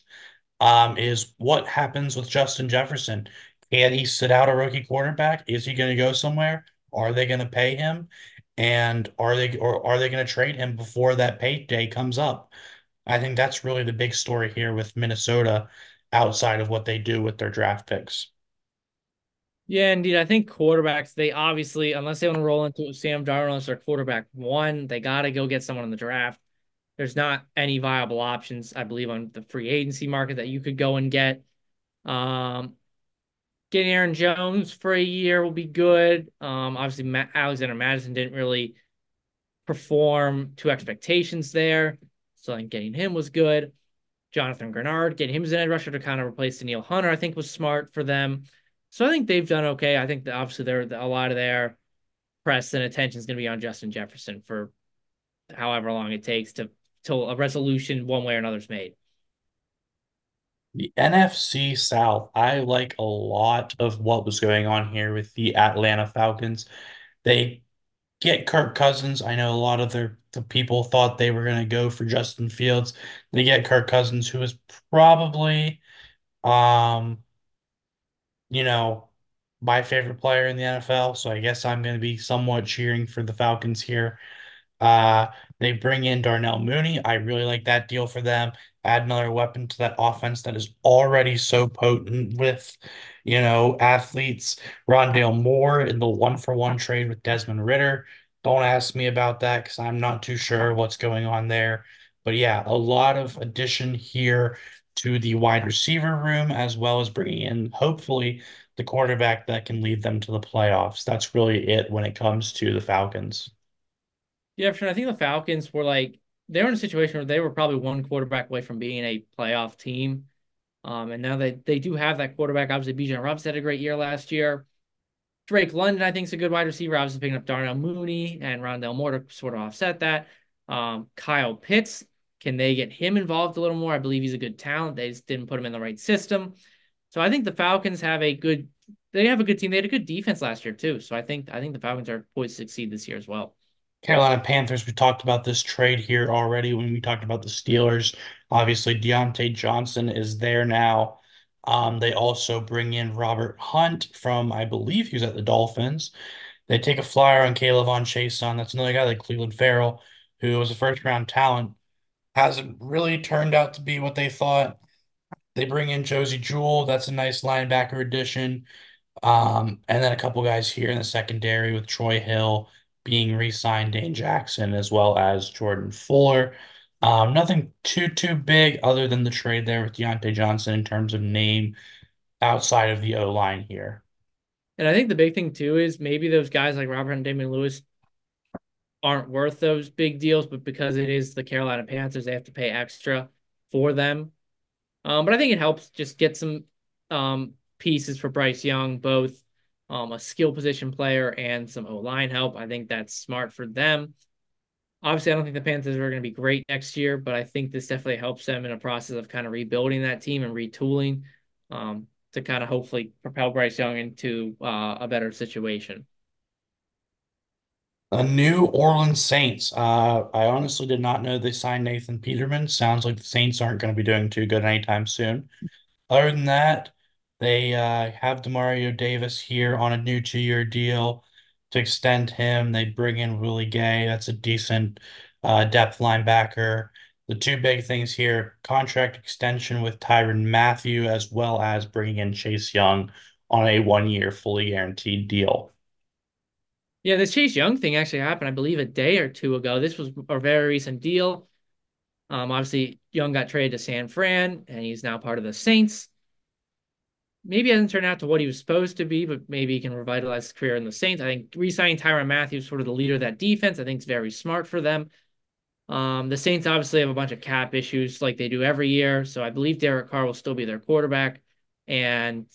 is what happens with Justin Jefferson? Can he sit out a rookie quarterback? Is he going to go somewhere? Are they going to pay him? And are they going to trade him before that payday comes up? I think that's really the big story here with Minnesota outside of what they do with their draft picks. Yeah, indeed. I think quarterbacks, they obviously, unless they want to roll into Sam Darnold as their quarterback one, they got to go get someone in the draft. There's not any viable options, I believe, on the free agency market that you could go and get. Um, Getting Aaron Jones for a year will be good. Obviously, Alexander Madison didn't really perform to expectations there. So I think getting him was good. Jonathan Grenard, getting him as an edge rusher to kind of replace Daniil Hunter, I think was smart for them. So I think they've done okay. I think that obviously they're a lot of their press and attention is going to be on Justin Jefferson for however long it takes to till a resolution one way or another is made. The NFC South, I like a lot of what was going on here with the Atlanta Falcons. They get Kirk Cousins. I know a lot of the people thought they were going to go for Justin Fields. They get Kirk Cousins, who is probably, um, you know, my favorite player in the NFL. So I guess I'm going to be somewhat cheering for the Falcons here. Uh, they bring in Darnell Mooney. I really like that deal for them. Add another weapon to that offense that is already so potent with, athletes. Rondale Moore in the one-for-one trade with Desmond Ritter. Don't ask me about that because I'm not too sure what's going on there. But yeah, a lot of addition here to the wide receiver room, as well as bringing in, hopefully, the quarterback that can lead them to the playoffs. That's really it when it comes to the Falcons. Yeah, sure. I think the Falcons were like they were in a situation where they were probably one quarterback away from being a playoff team. And now they do have that quarterback. Obviously, Bijan Robinson had a great year last year. Drake London, I think, is a good wide receiver. Obviously, picking up Darnell Mooney and Rondell Moore to sort of offset that. Kyle Pitts, can they get him involved a little more? I believe he's a good talent. They just didn't put him in the right system. So I think the Falcons have a good they have a good team. They had a good defense last year too. So I think the Falcons are poised to succeed this year as well. Carolina Panthers, we talked about this trade here already when we talked about the Steelers. Obviously, Deontay Johnson is there now. They also bring in Robert Hunt from, I believe he was at the Dolphins. They take a flyer on Caleb on Chason. That's another guy like Cleveland Farrell, who was a first round talent. Hasn't really turned out to be what they thought. They bring in Josie Jewell. That's a nice linebacker addition. And then a couple guys here in the secondary with Troy Hill being re-signed, Dane Jackson, as well as Jordan Fuller. Nothing too big other than the trade there with Deontay Johnson in terms of name. outside of the O line here. And I think the big thing too is maybe those guys like Robert and Damian Lewis aren't worth those big deals, but because it is the Carolina Panthers, they have to pay extra for them. But I think it helps just get some pieces for Bryce Young, both a skill position player and some O line help. I think that's smart for them. Obviously, I don't think the Panthers are going to be great next year, but I think this definitely helps them in a process of kind of rebuilding that team and retooling to kind of hopefully propel Bryce Young into a better situation. A New Orleans Saints. I honestly did not know they signed Nathan Peterman. Sounds like the Saints aren't going to be doing too good anytime soon. Other than that, they have Demario Davis here on a new 2-year deal to extend him. They bring in Willie Gay. That's a decent depth linebacker. The two big things here, contract extension with Tyrann Mathieu, as well as bringing in Chase Young on a 1-year fully guaranteed deal. Yeah, this Chase Young thing actually happened, I believe, a day or two ago. This was a very recent deal. Obviously, Young got traded to San Fran, and he's now part of the Saints. Maybe it hasn't turned out to what he was supposed to be, but maybe he can revitalize his career in the Saints. I think re-signing Tyrann Mathieu, sort of the leader of that defense, I think is very smart for them. The Saints obviously have a bunch of cap issues like they do every year, so I believe Derek Carr will still be their quarterback. And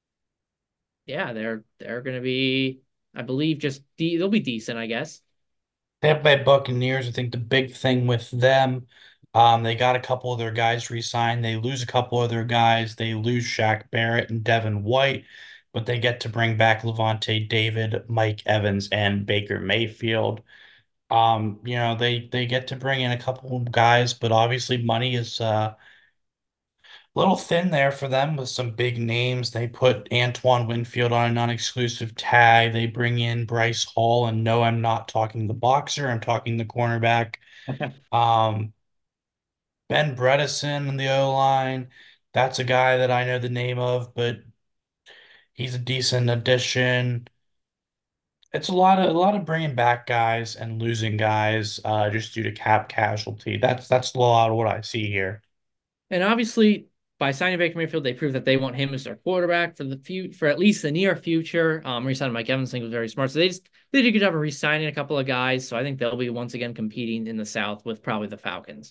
yeah, they're going to be, I believe, they'll be decent, I guess. Tampa Bay Buccaneers, I think the big thing with them, they got a couple of their guys re-signed. They lose a couple of their guys. They lose Shaq Barrett and Devin White, but they get to bring back Levante David, Mike Evans, and Baker Mayfield. They get to bring in a couple of guys, but obviously money is a little thin there for them with some big names. They put Antoine Winfield on a non-exclusive tag. They bring in Bryce Hall, and no, I'm not talking the boxer. I'm talking the cornerback. Um, Ben Bredesen in the O line. That's a guy that I know the name of, but he's a decent addition. It's a lot of bringing back guys and losing guys just due to cap casualty. That's a lot of what I see here. And obviously, by signing Baker Mayfield, they prove that they want him as their quarterback for for at least the near future. Re-signing Mike Evans, I think was very smart. So they did a good job of re-signing a couple of guys. So I think they'll be once again competing in the South with probably the Falcons.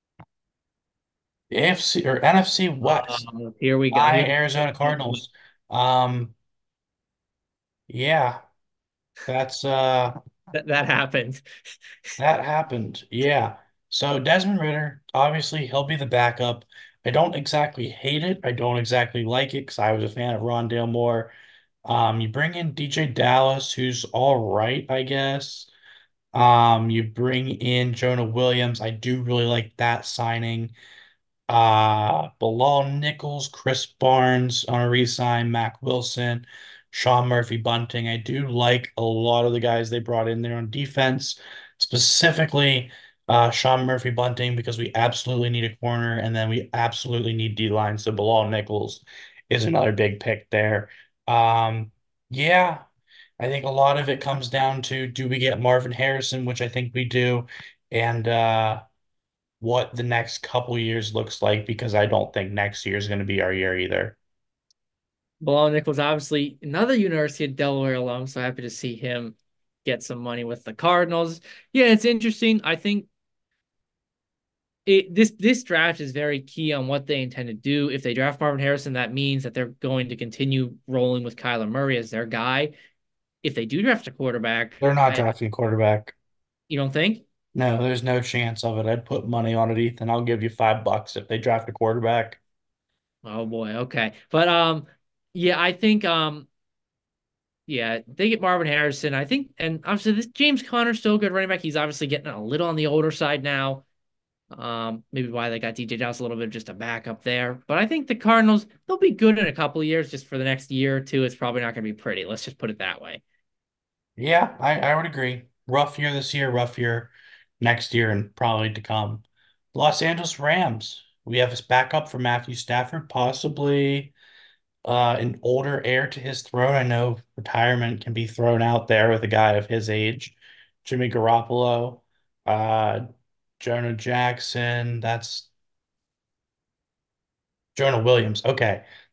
The AFC or NFC West. Here we go. My Here Arizona Cardinals. Um, yeah, that's that happened. that happened. Yeah. So Desmond Ritter, obviously he'll be the backup. I don't exactly hate it. I don't exactly like it because I was a fan of Rondale Moore. You bring in DJ Dallas, who's all right, I guess. You bring in Jonah Williams. I do really like that signing. Bilal Nichols, Chris Barnes on a re-sign, Mac Wilson, Sean Murphy Bunting. I do like a lot of the guys they brought in there on defense, specifically Sean Murphy Bunting, because we absolutely need a corner and then we absolutely need D line. So Bilal Nichols is another big pick there. Um, yeah, I think a lot of it comes down to do we get Marvin Harrison, which I think we do, and what the next couple years looks like because I don't think next year is going to be our year either. Bilal Nichols, obviously another University of Delaware alum, so happy to see him get some money with the Cardinals. Yeah, it's interesting. I think this draft is very key on what they intend to do. If they draft Marvin Harrison, that means that they're going to continue rolling with Kyler Murray as their guy. If they do draft a quarterback, They're not I drafting a quarterback. you don't think? No, there's no chance of it. I'd put money on it, Ethan. I'll give you $5 if they draft a quarterback. Oh boy, okay. But yeah, I think yeah, they get Marvin Harrison. I think and obviously this James Conner's still a good running back. He's obviously getting a little on the older side now. Maybe why they got DJ Dallas a little bit just a backup there. But I think the Cardinals, they'll be good in a couple of years. Just for the next year or two, it's probably not going to be pretty. Let's just put it that way. Yeah, I would agree. Rough year this year, rough year next year, and probably to come. Los Angeles Rams. We have a backup for Matthew Stafford, possibly an older heir to his throne. I know retirement can be thrown out there with a guy of his age. Jimmy Garoppolo, uh, Jonah Jackson. That's Jonah Williams. Okay.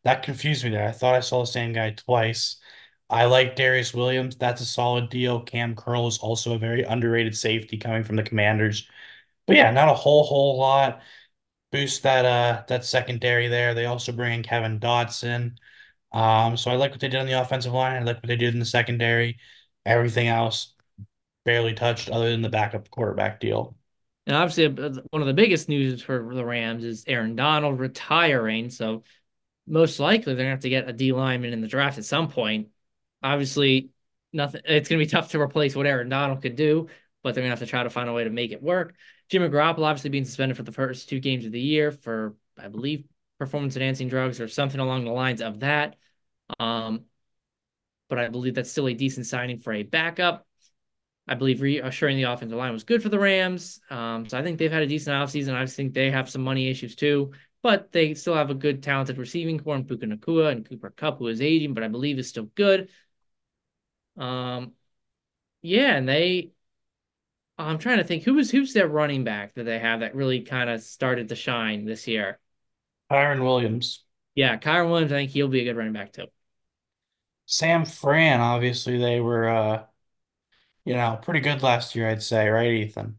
That confused me there. I thought I saw the same guy twice. I like Darius Williams. That's a solid deal. Cam Curl is also a very underrated safety coming from the Commanders. But yeah, not a whole lot. Boost that secondary there. They also bring in Kevin Dotson. So I like what they did on the offensive line. I like what they did in the secondary. Everything else barely touched other than the backup quarterback deal. And obviously, one of the biggest news for the Rams is Aaron Donald retiring. So most likely they're gonna have to get a D lineman in the draft at some point. Obviously, nothing. It's gonna be tough to replace what Aaron Donald could do, but they're gonna have to try to find a way to make it work. Jimmy Garoppolo obviously being suspended for the first two games of the year for, I believe, performance enhancing drugs or something along the lines of that. Um, but I believe that's still a decent signing for a backup. I believe reassuring the offensive line was good for the Rams. So I think they've had a decent offseason. I just think they have some money issues too, but they still have a good, talented receiving core in Puka Nacua and Cooper Kupp, who is aging, but I believe is still good. Um, yeah, and I'm trying to think who's their running back that they have that really kind of started to shine this year. Tyron Williams. Yeah, Kyron Williams. I think he'll be a good running back too. Sam Fran, obviously they were pretty good last year, I'd say, right, Ethan?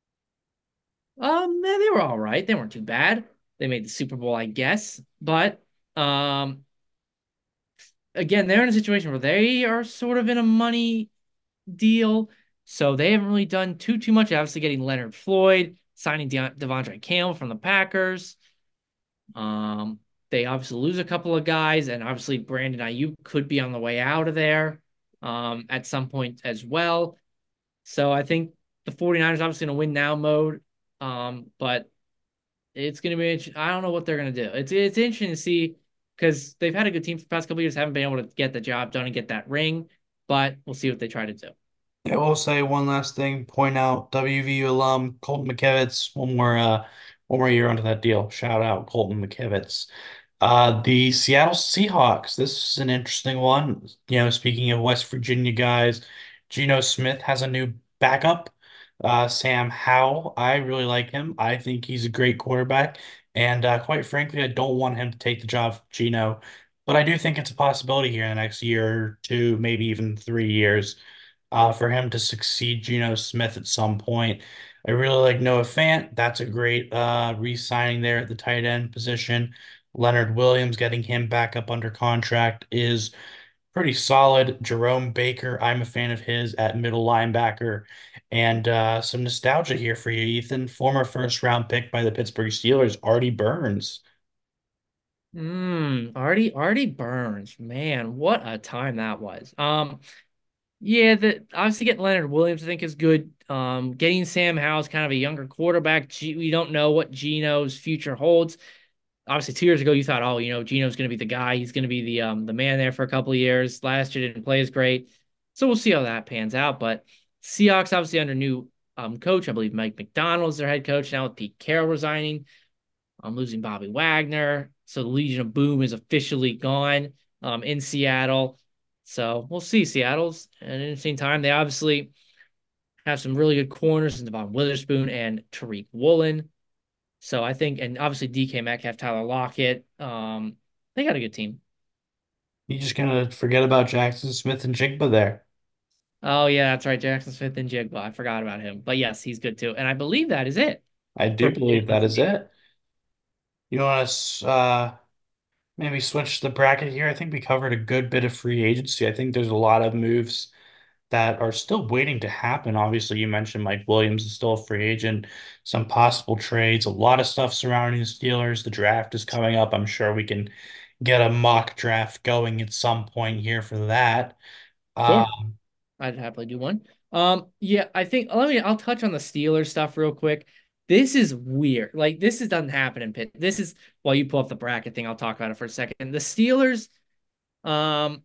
They were all right. They weren't too bad. They made the Super Bowl, I guess, but um. again, they're in a situation where they are sort of in a money deal. So they haven't really done too much. Obviously, getting Leonard Floyd, signing Devondre Campbell from the Packers. Um, they obviously lose a couple of guys, and obviously Brandon Ayuk could be on the way out of there at some point as well. So I think the 49ers obviously in a win now mode. But it's gonna be. I don't know what they're gonna do. It's interesting to see because they've had a good team for the past couple of years, haven't been able to get the job done and get that ring. But we'll see what they try to do. I will say one last thing, point out WVU alum Colton McKivitz, one more year onto that deal. Shout out Colton McKivitz. The Seattle Seahawks. This is an interesting one. Speaking of West Virginia guys, Geno Smith has a new backup. Sam Howell. I really like him. I think he's a great quarterback. And quite frankly, I don't want him to take the job of Geno. But I do think it's a possibility here in the next year or two, maybe even 3 years, for him to succeed Geno Smith at some point. I really like Noah Fant. That's a great re-signing there at the tight end position. Leonard Williams, getting him back up under contract is pretty solid. Jerome Baker, I'm a fan of his at middle linebacker. And some nostalgia here for you, Ethan. Former first round pick by the Pittsburgh Steelers, Artie Burns. Artie Burns, man, what a time that was. Yeah, the obviously getting Leonard Williams, I think, is good. Getting Sam Howell's kind of a younger quarterback. We don't know what Geno's future holds. Obviously, 2 years ago, you thought, oh, Geno's going to be the guy. He's going to be the man there for a couple of years. Last year didn't play as great, so we'll see how that pans out. But Seahawks obviously under new coach, I believe Mike Macdonald is their head coach now with Pete Carroll resigning. I'm losing Bobby Wagner, so the Legion of Boom is officially gone in Seattle. So we'll see. Seattle's an interesting time. They obviously have some really good corners in Devon Witherspoon and Tariq Woolen. So I think, and obviously DK Metcalf, Tyler Lockett. They got a good team. You just gonna forget about Jackson Smith and Jigba there. Oh yeah, that's right. Jackson Smith and Jigba. I forgot about him. But yes, he's good too. And I believe that is it I do for free believe that is agency. it. You want to maybe switch the bracket here? I think we covered a good bit of free agency. I think there's a lot of moves that are still waiting to happen. Obviously, you mentioned Mike Williams is still a free agent, some possible trades, a lot of stuff surrounding the Steelers. The draft is coming up. I'm sure we can get a mock draft going at some point here for that. Uh, Sure. I'd happily do one. Yeah, I think I'll touch on the Steelers stuff real quick. This is weird. Like doesn't happen in Pitt. This is while you pull up the bracket thing, I'll talk about it for a second. The Steelers, um,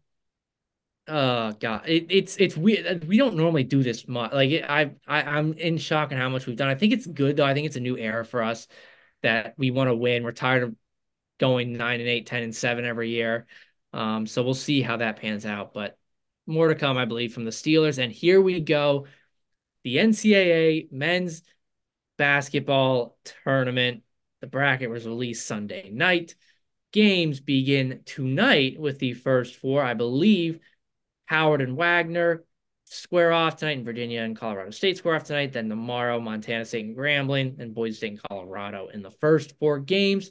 oh God, it's weird. We don't normally do this much. Like I'm in shock at how much we've done. I think it's good though. I think it's a new era for us that we want to win. We're tired of going 9-8, 10-7 every year. So we'll see how that pans out. But more to come, I believe, from the Steelers. And here we go. The NCAA men's basketball tournament. The bracket was released Sunday night. games begin tonight with the first four. I believe Howard and Wagner square off tonight, and Virginia and Colorado State square off tonight. Then tomorrow, Montana State and Grambling, and Boise State and Colorado in the first four games.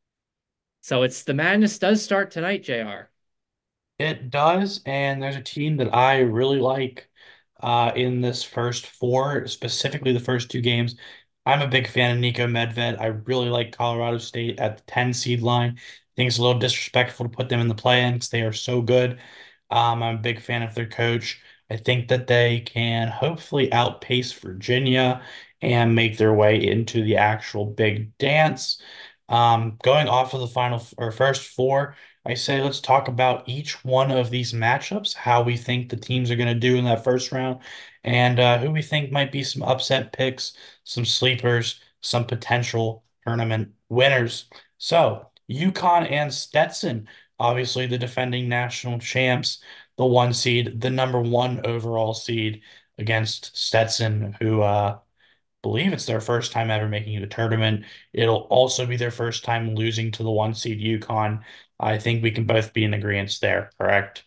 So it's the madness does start tonight, JR. It does, and there's a team that I really like in this first four, specifically the first two games. I'm a big fan of Nico Medved. I really like Colorado State at the 10 seed line. I think it's a little disrespectful to put them in the play-in because they are so good. I'm a big fan of their coach. I think that they can hopefully outpace Virginia and make their way into the actual big dance. Going off of the final or first four. I say let's talk about each one of these matchups, how we think the teams are going to do in that first round, and who we think might be some upset picks, some sleepers, some potential tournament winners. So, UConn and Stetson, obviously the defending national champs, the one seed, the number one overall seed against Stetson, who believe it's their first time ever making the tournament. It'll also be their first time losing to the one seed UConn. I think we can both be in agreement there, correct?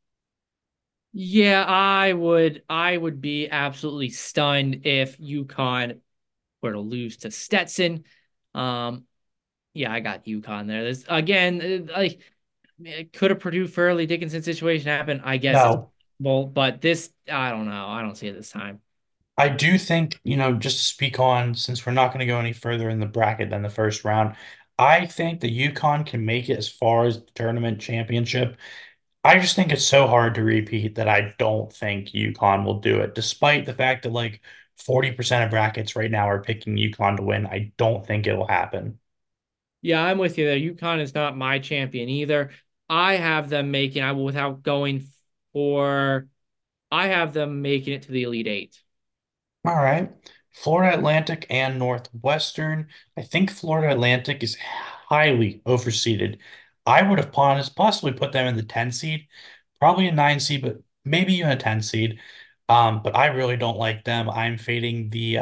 Yeah, I would be absolutely stunned if UConn were to lose to Stetson. Um, yeah, I got UConn there. This again, like could a Purdue Fairleigh Dickinson situation happen? I guess it's No, possible, but this I don't know. I don't see it this time. I do think, just to speak on, since we're not going to go any further in the bracket than the first round, I think the UConn can make it as far as the tournament championship. I just think it's so hard to repeat that I don't think UConn will do it, despite the fact that like 40% of brackets right now are picking UConn to win. I don't think it'll happen. Yeah, I'm with you there. UConn is not my champion either. I have them making, I will without going for, I have them making it to the Elite Eight. All right. Florida Atlantic and Northwestern. I think Florida Atlantic is highly overseeded. I would have possibly put them in the 10 seed, probably a 9 seed, but maybe even a 10 seed. But I really don't like them. I'm fading the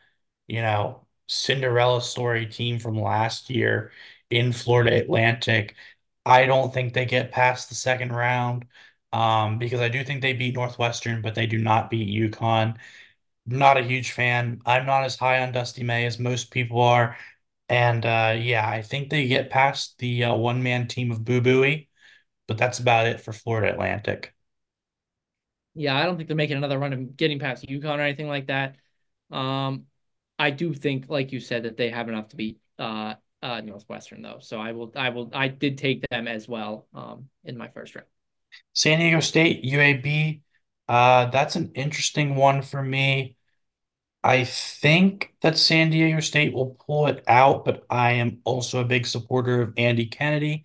Cinderella story team from last year in Florida Atlantic. I don't think they get past the second round because I do think they beat Northwestern, but they do not beat UConn. Not a huge fan. I'm not as high on Dusty May as most people are. And yeah, I think they get past the one-man team of Boo Booey, but that's about it for Florida Atlantic. Yeah, I don't think they're making another run of getting past UConn or anything like that. Um, I do think, like you said, that they have enough to beat Northwestern though. So I did take them as well in my first round. San Diego State, UAB, that's an interesting one for me. I think that San Diego State will pull it out, but I am also a big supporter of Andy Kennedy.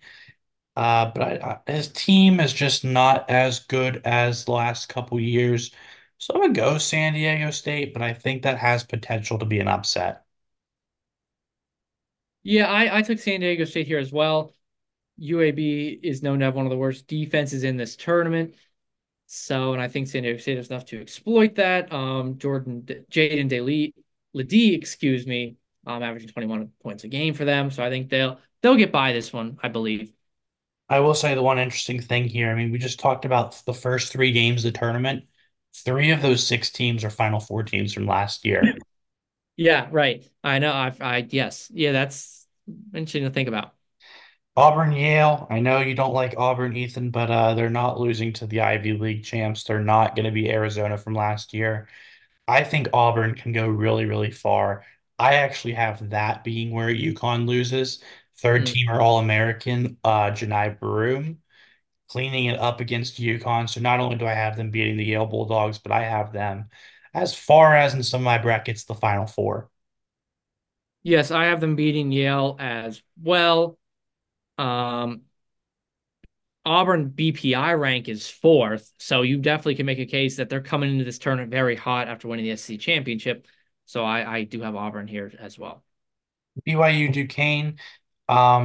But his team is just not as good as the last couple years. So I'm gonna go San Diego State, but I think that has potential to be an upset. Yeah, I took San Diego State here as well. UAB is known to have one of the worst defenses in this tournament. So, and I think San Diego State has enough to exploit that. Jaden Ledee, excuse me, averaging 21 points a game for them. So I think they'll get by this one, I believe. I will say the one interesting thing here, I mean, we just talked about the first three games of the tournament. Three of those six teams are Final Four teams from last year. Yeah, right. I know. Yes. Yeah, that's interesting to think about. Auburn, Yale. I know you don't like Auburn, Ethan, but they're not losing to the Ivy League champs. They're not going to be Arizona from last year. I think Auburn can go really, really far. I actually have that being where UConn loses. Third Mm. teamer All-American, Janai Broome, cleaning it up against UConn. So not only do I have them beating the Yale Bulldogs, but I have them as far as in some of my brackets, the Final Four. Yes, I have them beating Yale as well. Um, Auburn BPI rank is fourth, so you definitely can make a case that they're coming into this tournament very hot after winning the SEC championship. So I do have Auburn here as well. BYU Duquesne. Um,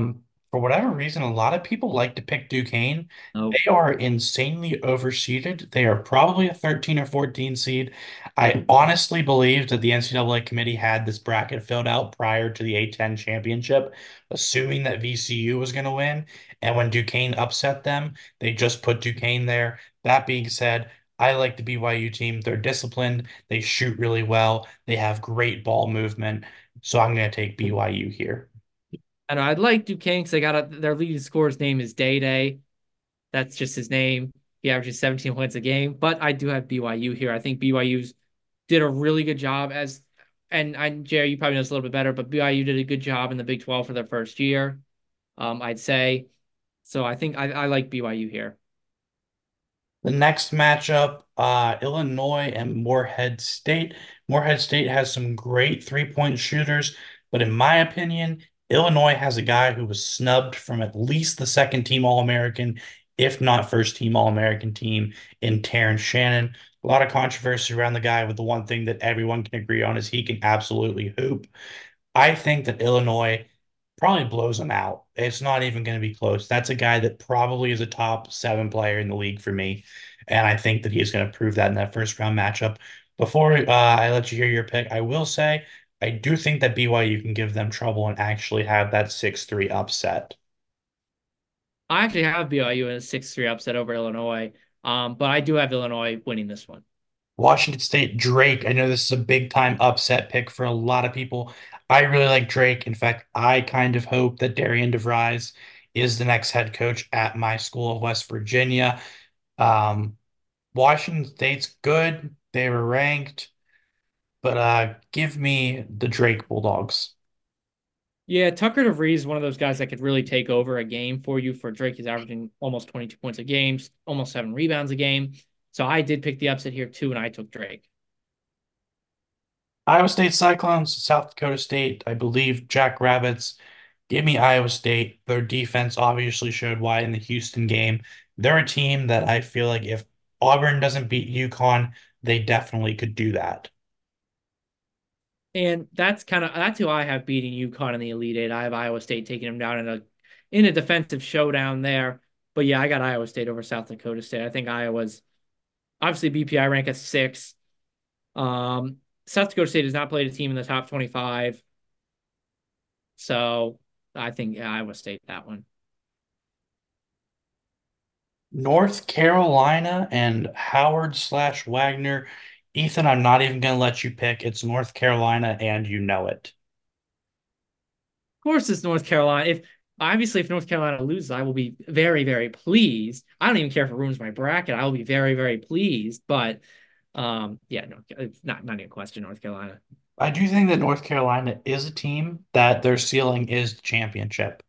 For whatever reason, a lot of people like to pick Duquesne. Nope. They are insanely overseeded. They are probably a 13 or 14 seed. I honestly believe that the NCAA committee had this bracket filled out prior to the A10 championship, assuming that VCU was going to win. And when Duquesne upset them, they just put Duquesne there. That being said, I like the BYU team. They're disciplined. They shoot really well. They have great ball movement. So I'm going to take BYU here. And I'd like Duquesne because their leading scorer's name is Day Day. That's just his name. He averages 17 points a game. But I do have BYU here. I think BYU's did a really good job Jerry, you probably know this a little bit better, but BYU did a good job in the Big 12 for their first year. I'd say. So I think I like BYU here. The next matchup, Illinois and Morehead State. Morehead State has some great three-point shooters, but in my opinion, Illinois has a guy who was snubbed from at least the second team All-American, if not first team All-American team in Terrence Shannon. A lot of controversy around the guy, but the one thing that everyone can agree on is he can absolutely hoop. I think that Illinois probably blows them out. It's not even going to be close. That's a guy that probably is a top seven player in the league for me. And I think that he's going to prove that in that first round matchup. Before I let you hear your pick, I will say I do think that BYU can give them trouble and actually have that 6-3 upset. I actually have BYU in a 6-3 upset over Illinois. But I do have Illinois winning this one. Washington State, Drake. I know this is a big time upset pick for a lot of people. I really like Drake. In fact, I kind of hope that Darian DeVries is the next head coach at my school of West Virginia. Um, Washington State's good. They were ranked, but give me the Drake Bulldogs. Yeah, Tucker DeVries is one of those guys that could really take over a game for you. For Drake, he's averaging almost 22 points a game, almost 7 rebounds a game. So I did pick the upset here too, and I took Drake. Iowa State Cyclones, South Dakota State, I believe Jack Rabbits. Give me Iowa State. Their defense obviously showed why in the Houston game. They're a team that I feel like if Auburn doesn't beat UConn, they definitely could do that. And that's who I have beating UConn in the Elite Eight. I have Iowa State taking them down in a defensive showdown there. But yeah, I got Iowa State over South Dakota State. I think Iowa's obviously BPI rank at 6. South Dakota State has not played a team in the top 25. So I think Iowa State that one. North Carolina and Howard slash Wagner. Ethan, I'm not even going to let you pick. It's North Carolina, and you know it. Of course, it's North Carolina. If North Carolina loses, I will be very, very pleased. I don't even care if it ruins my bracket. I will be very, very pleased. But yeah, no, it's not even a question. North Carolina. I do think that North Carolina is a team that their ceiling is the championship.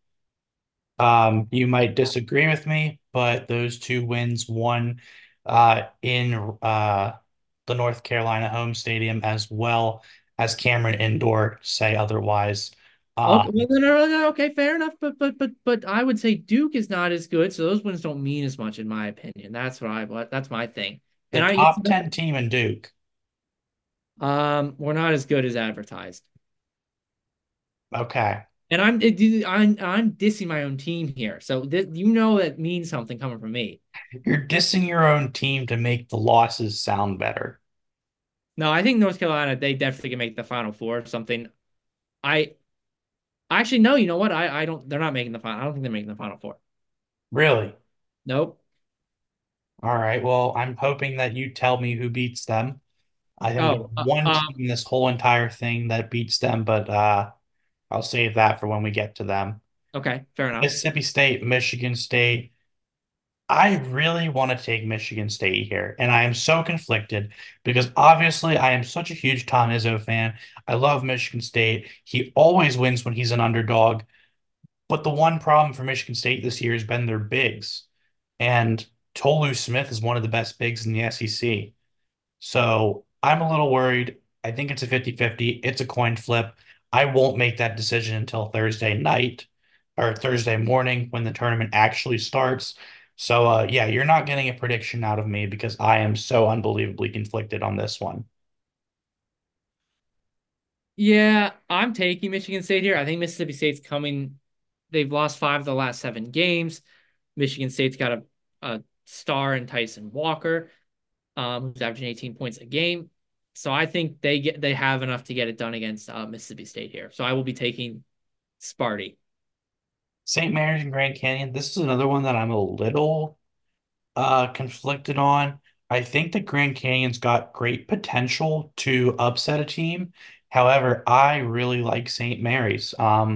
You might disagree with me, but those two wins, one in the North Carolina home stadium, as well as Cameron Indoor, say otherwise. Okay, Um, well, no, okay, fair enough. But I would say Duke is not as good, so those wins don't mean as much in my opinion. That's my thing. the And top 10 team in Duke. we're not as good as advertised. Okay. And I'm dissing my own team here, so you know that means something coming from me. You're dissing your own team to make the losses sound better. No, I think North Carolina, they definitely can make the Final Four. Something I actually no, you know what? I don't. They're not making the final. I don't think they're making the Final Four. Really? Nope. All right. Well, I'm hoping that you tell me who beats them. I think there's Oh, one team in this whole entire thing that beats them, but I'll save that for when we get to them. okay, fair enough. Mississippi State, Michigan State. I really want to take Michigan State here, and I am so conflicted because obviously I am such a huge Tom Izzo fan. I love Michigan State. He always wins when he's an underdog. But the one problem for Michigan State this year has been their bigs. And Tolu Smith is one of the best bigs in the SEC. So I'm a little worried. I think it's a 50-50. It's a coin flip. I won't make that decision until Thursday night or Thursday morning when the tournament actually starts. So yeah, you're not getting a prediction out of me because I am so unbelievably conflicted on this one. Yeah, I'm taking Michigan State here. I think Mississippi State's coming. they've lost 5 of the last 7 games. Michigan State's got a star in Tyson Walker, who's averaging 18 points a game. So I think they have enough to get it done against Mississippi State here. So I will be taking Sparty. St. Mary's and Grand Canyon. This is another one that I'm a little conflicted on. I think that Grand Canyon's got great potential to upset a team. However, I really like St. Mary's.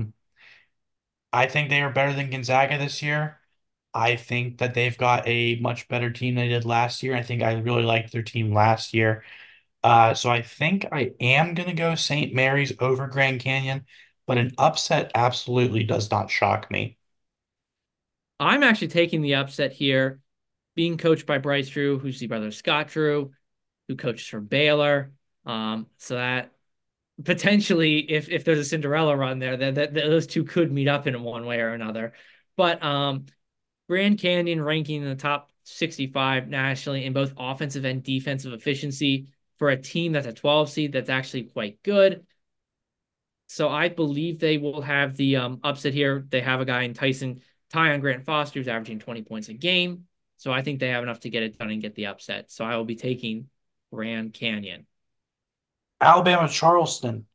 I think they are better than Gonzaga this year. I think that they've got a much better team than they did last year. I think I really liked their team last year. So I think I am going to go St. Mary's over Grand Canyon, but an upset absolutely does not shock me. I'm actually taking the upset here, being coached by Bryce Drew, who's the brother of Scott Drew, who coaches for Baylor. So that potentially, if there's a Cinderella run there, that those two could meet up in one way or another. But Grand Canyon ranking in the top 65 nationally in both offensive and defensive efficiency for a team that's a 12 seed that's actually quite good. So I believe they will have the upset here. They have a guy in Tyon Grant Foster who's averaging 20 points a game. So I think they have enough to get it done and get the upset. So I will be taking Grand Canyon. Alabama Charleston.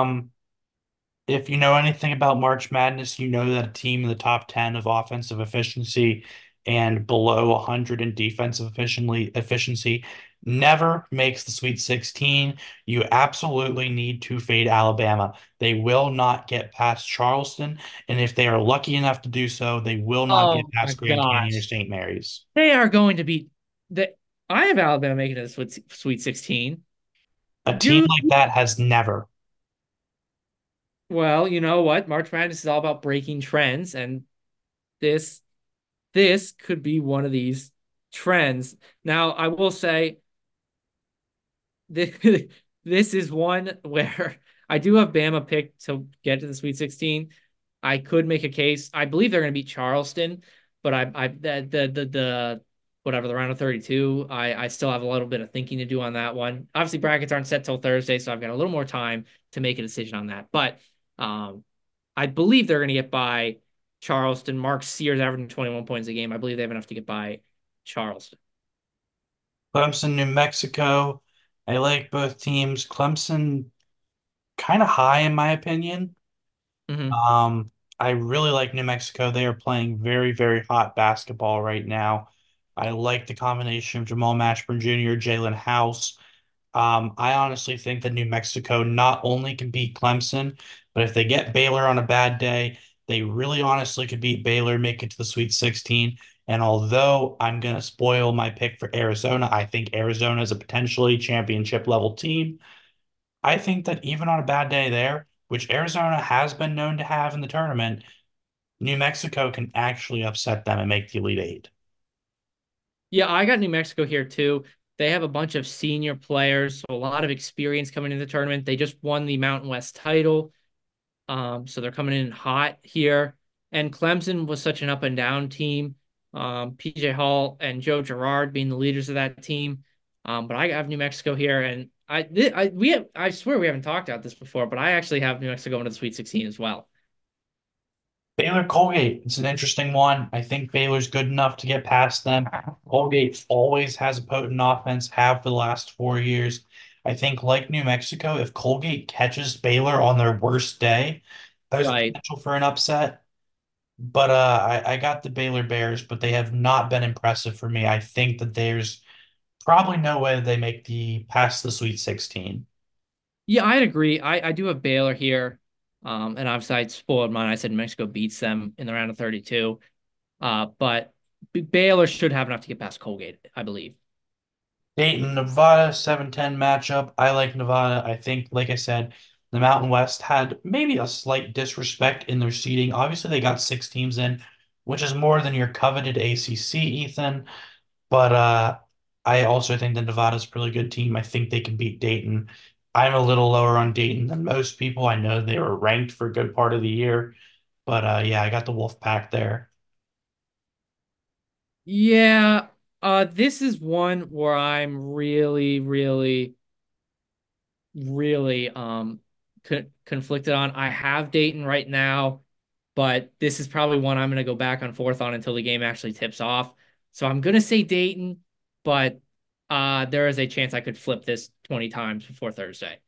If you know anything about March Madness, you know that a team in the top 10 of offensive efficiency and below 100 in defensive efficiency never makes the Sweet 16. You absolutely need to fade Alabama. They will not get past Charleston, and if they are lucky enough to do so, they will not get Oh my past Grand Canyon or gosh. St. Mary's. They are going to be the I have Alabama making it to Sweet 16. A team Dude, like that has never. well, you know what? March Madness is all about breaking trends, and this this could be one of these trends. Now, I will say this, this is one where I do have Bama picked to get to the Sweet 16. I could make a case. I believe they're going to beat Charleston, but the whatever the round of 32, I still have a little bit of thinking to do on that one. Obviously, brackets aren't set till Thursday, so I've got a little more time to make a decision on that. But um, I believe they're going to get by Charleston. Mark Sears averaging 21 points a game. I believe they have enough to get by Charleston. Clemson, New Mexico. I like both teams. Clemson kind of high in my opinion. Hmm. Um, I really like New Mexico. They are playing very, very hot basketball right now. I like the combination of Jamal Mashburn Jr., Jalen House. I honestly think that New Mexico not only can beat Clemson, but if they get Baylor on a bad day, they really honestly could beat Baylor, make it to the Sweet 16. And although I'm going to spoil my pick for Arizona, I think Arizona is a potentially championship level team. I think that even on a bad day there, which Arizona has been known to have in the tournament, New Mexico can actually upset them and make the Elite Eight. Yeah, I got New Mexico here too. They have a bunch of senior players, so a lot of experience coming into the tournament. They just won the Mountain West title. So they're coming in hot here. And Clemson was such an up and down team. PJ Hall and Joe Girard being the leaders of that team. But I have New Mexico here, and I swear we haven't talked about this before, but I actually have New Mexico going to the Sweet 16 as well. Baylor Colgate, it's an interesting one. I think Baylor's good enough to get past them. Colgate always has a potent offense, have for the last 4 years. I think, like New Mexico, if Colgate catches Baylor on their worst day, there's a Right. potential for an upset. But I got the Baylor Bears, but they have not been impressive for me. I think that there's probably no way that they make the past the Sweet 16. Yeah, I'd agree. I do have Baylor here. And obviously I spoiled mine. I said New Mexico beats them in the round of 32. But Baylor should have enough to get past Colgate, I believe. Dayton, Nevada, 7-10 matchup. I like Nevada. I think, like I said, the Mountain West had maybe a slight disrespect in their seeding. Obviously, they got 6 teams in, which is more than your coveted ACC, Ethan. But I also think that Nevada's a really good team. I think they can beat Dayton. I'm a little lower on Dayton than most people. I know they were ranked for a good part of the year. But yeah, I got the Wolfpack there. Yeah, this is one where I'm really conflicted on. I have Dayton right now, but this is probably one I'm going to go back and forth on until the game actually tips off. So I'm going to say Dayton, but there is a chance I could flip this 20 times before Thursday.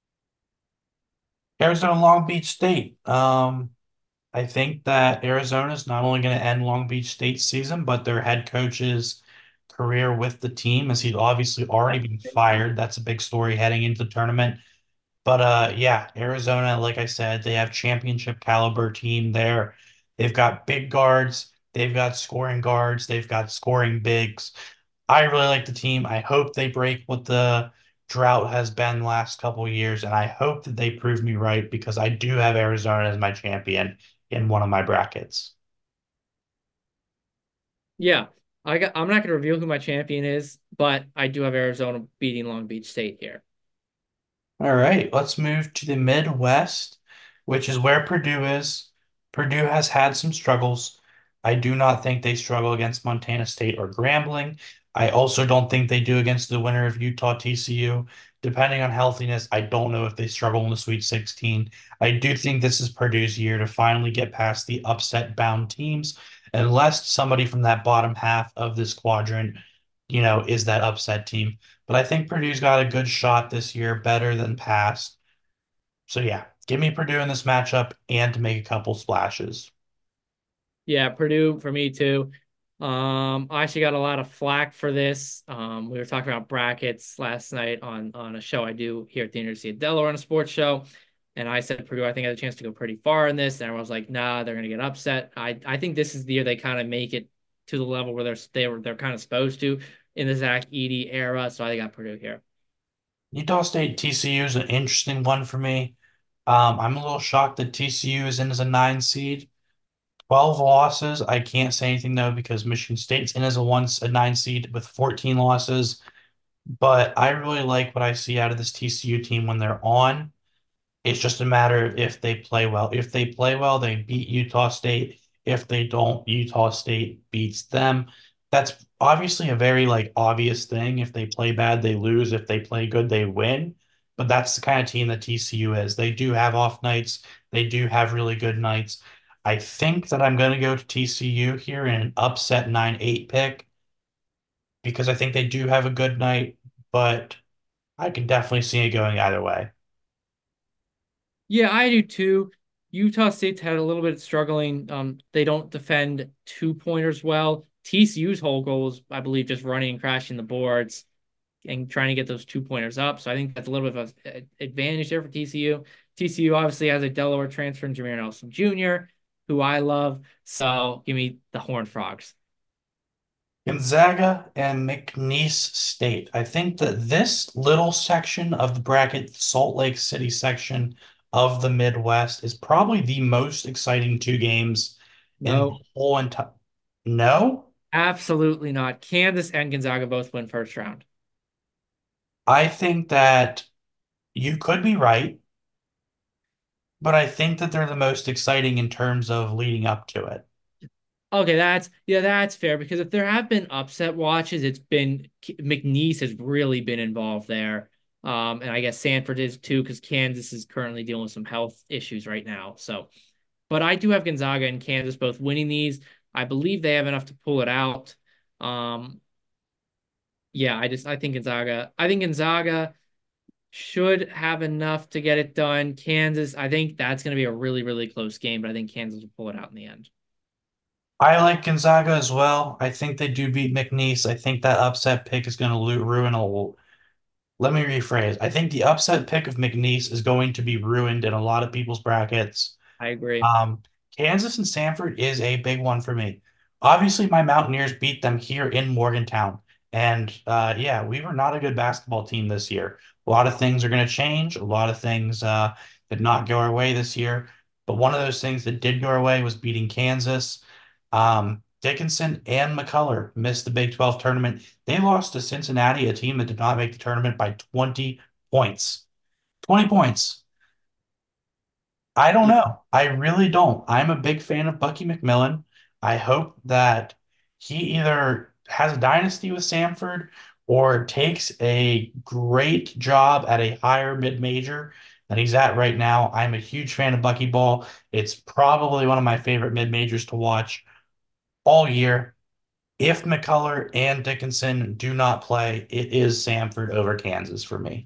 Arizona Long Beach State. I think that Arizona is not only going to end Long Beach State's season, but their head coach's career with the team, as he'd obviously already been fired. That's a big story heading into the tournament. But yeah, Arizona, like I said, they have championship caliber team there. They've got big guards, they've got scoring guards, they've got scoring bigs. I really like the team. I hope they break what the drought has been the last couple of years, and I hope that they prove me right because I do have Arizona as my champion in one of my brackets. Yeah, I'm not going to reveal who my champion is, but I do have Arizona beating Long Beach State here. All right, let's move to the Midwest, which is where Purdue is. Purdue has had some struggles. I do not think they struggle against Montana State or Grambling. I also don't think they do against the winner of Utah TCU. Depending on healthiness, I don't know if they struggle in the Sweet 16. I do think this is Purdue's year to finally get past the upset bound teams, unless somebody from that bottom half of this quadrant, is that upset team. But I think Purdue's got a good shot this year, better than past. So yeah, give me Purdue in this matchup and to make a couple splashes. Yeah, Purdue for me too. I actually got a lot of flack for this. We were talking about brackets last night on a show I do here at the University of Delaware on a sports show, and I said Purdue I think had a chance to go pretty far in this, and everyone was like, "Nah, they're gonna get upset." I think this is the year they kind of make it to the level where they're kind of supposed to in the Zach Edey era. So I got Purdue here. Utah State TCU is an interesting one for me. I'm a little shocked that TCU is in as a 9 seed. 12 losses. I can't say anything though because Michigan State's in as a 9 seed with 14 losses. But I really like what I see out of this TCU team when they're on. It's just a matter of if they play well. If they play well, they beat Utah State. If they don't, Utah State beats them. That's obviously a very obvious thing. If they play bad, they lose. If they play good, they win. But that's the kind of team that TCU is. They do have off nights. They do have really good nights. I think that I'm going to go to TCU here in an upset 9-8 pick because I think they do have a good night, but I can definitely see it going either way. Yeah, I do too. Utah State's had a little bit of struggling. They don't defend 2 pointers well. TCU's whole goal is, I believe, just running and crashing the boards and trying to get those 2 pointers up. So I think that's a little bit of an advantage there for TCU. TCU obviously has a Delaware transfer in Jameer Nelson Jr., who I love. So give me the Horned Frogs. Gonzaga and McNeese State. I think that this little section of the bracket, Salt Lake City section of the Midwest, is probably the most exciting two games in the No, whole entire. No, absolutely not. Kansas and Gonzaga both win first round. I think that you could be right, but I think that they're the most exciting in terms of leading up to it. Okay, that's fair because if there have been upset watches, it's been McNeese has really been involved there. And I guess Sanford is too because Kansas is currently dealing with some health issues right now. So, but I do have Gonzaga and Kansas both winning these. I believe they have enough to pull it out. Um, yeah, I think Gonzaga should have enough to get it done. Kansas, I think that's going to be a really, really close game, but I think Kansas will pull it out in the end. I like Gonzaga as well. I think they do beat McNeese. I think that upset pick is going to ruin a. Let me rephrase. I think the upset pick of McNeese is going to be ruined in a lot of people's brackets. I agree. Um, Kansas and Stanford is a big one for me. Obviously, my Mountaineers beat them here in Morgantown. And yeah, we were not a good basketball team this year. A lot of things are going to change. A lot of things did not go our way this year. But one of those things that did go our way was beating Kansas. Dickinson and McCullough missed the Big 12 tournament. They lost to Cincinnati, a team that did not make the tournament, by 20 points. 20 points. I don't know. I really don't. I'm a big fan of Bucky McMillan. I hope that he either has a dynasty with Samford or takes a great job at a higher mid-major that he's at right now. I'm a huge fan of Buckyball. It's probably one of my favorite mid-majors to watch all year. If McCullough and Dickinson do not play, it is Samford over Kansas for me.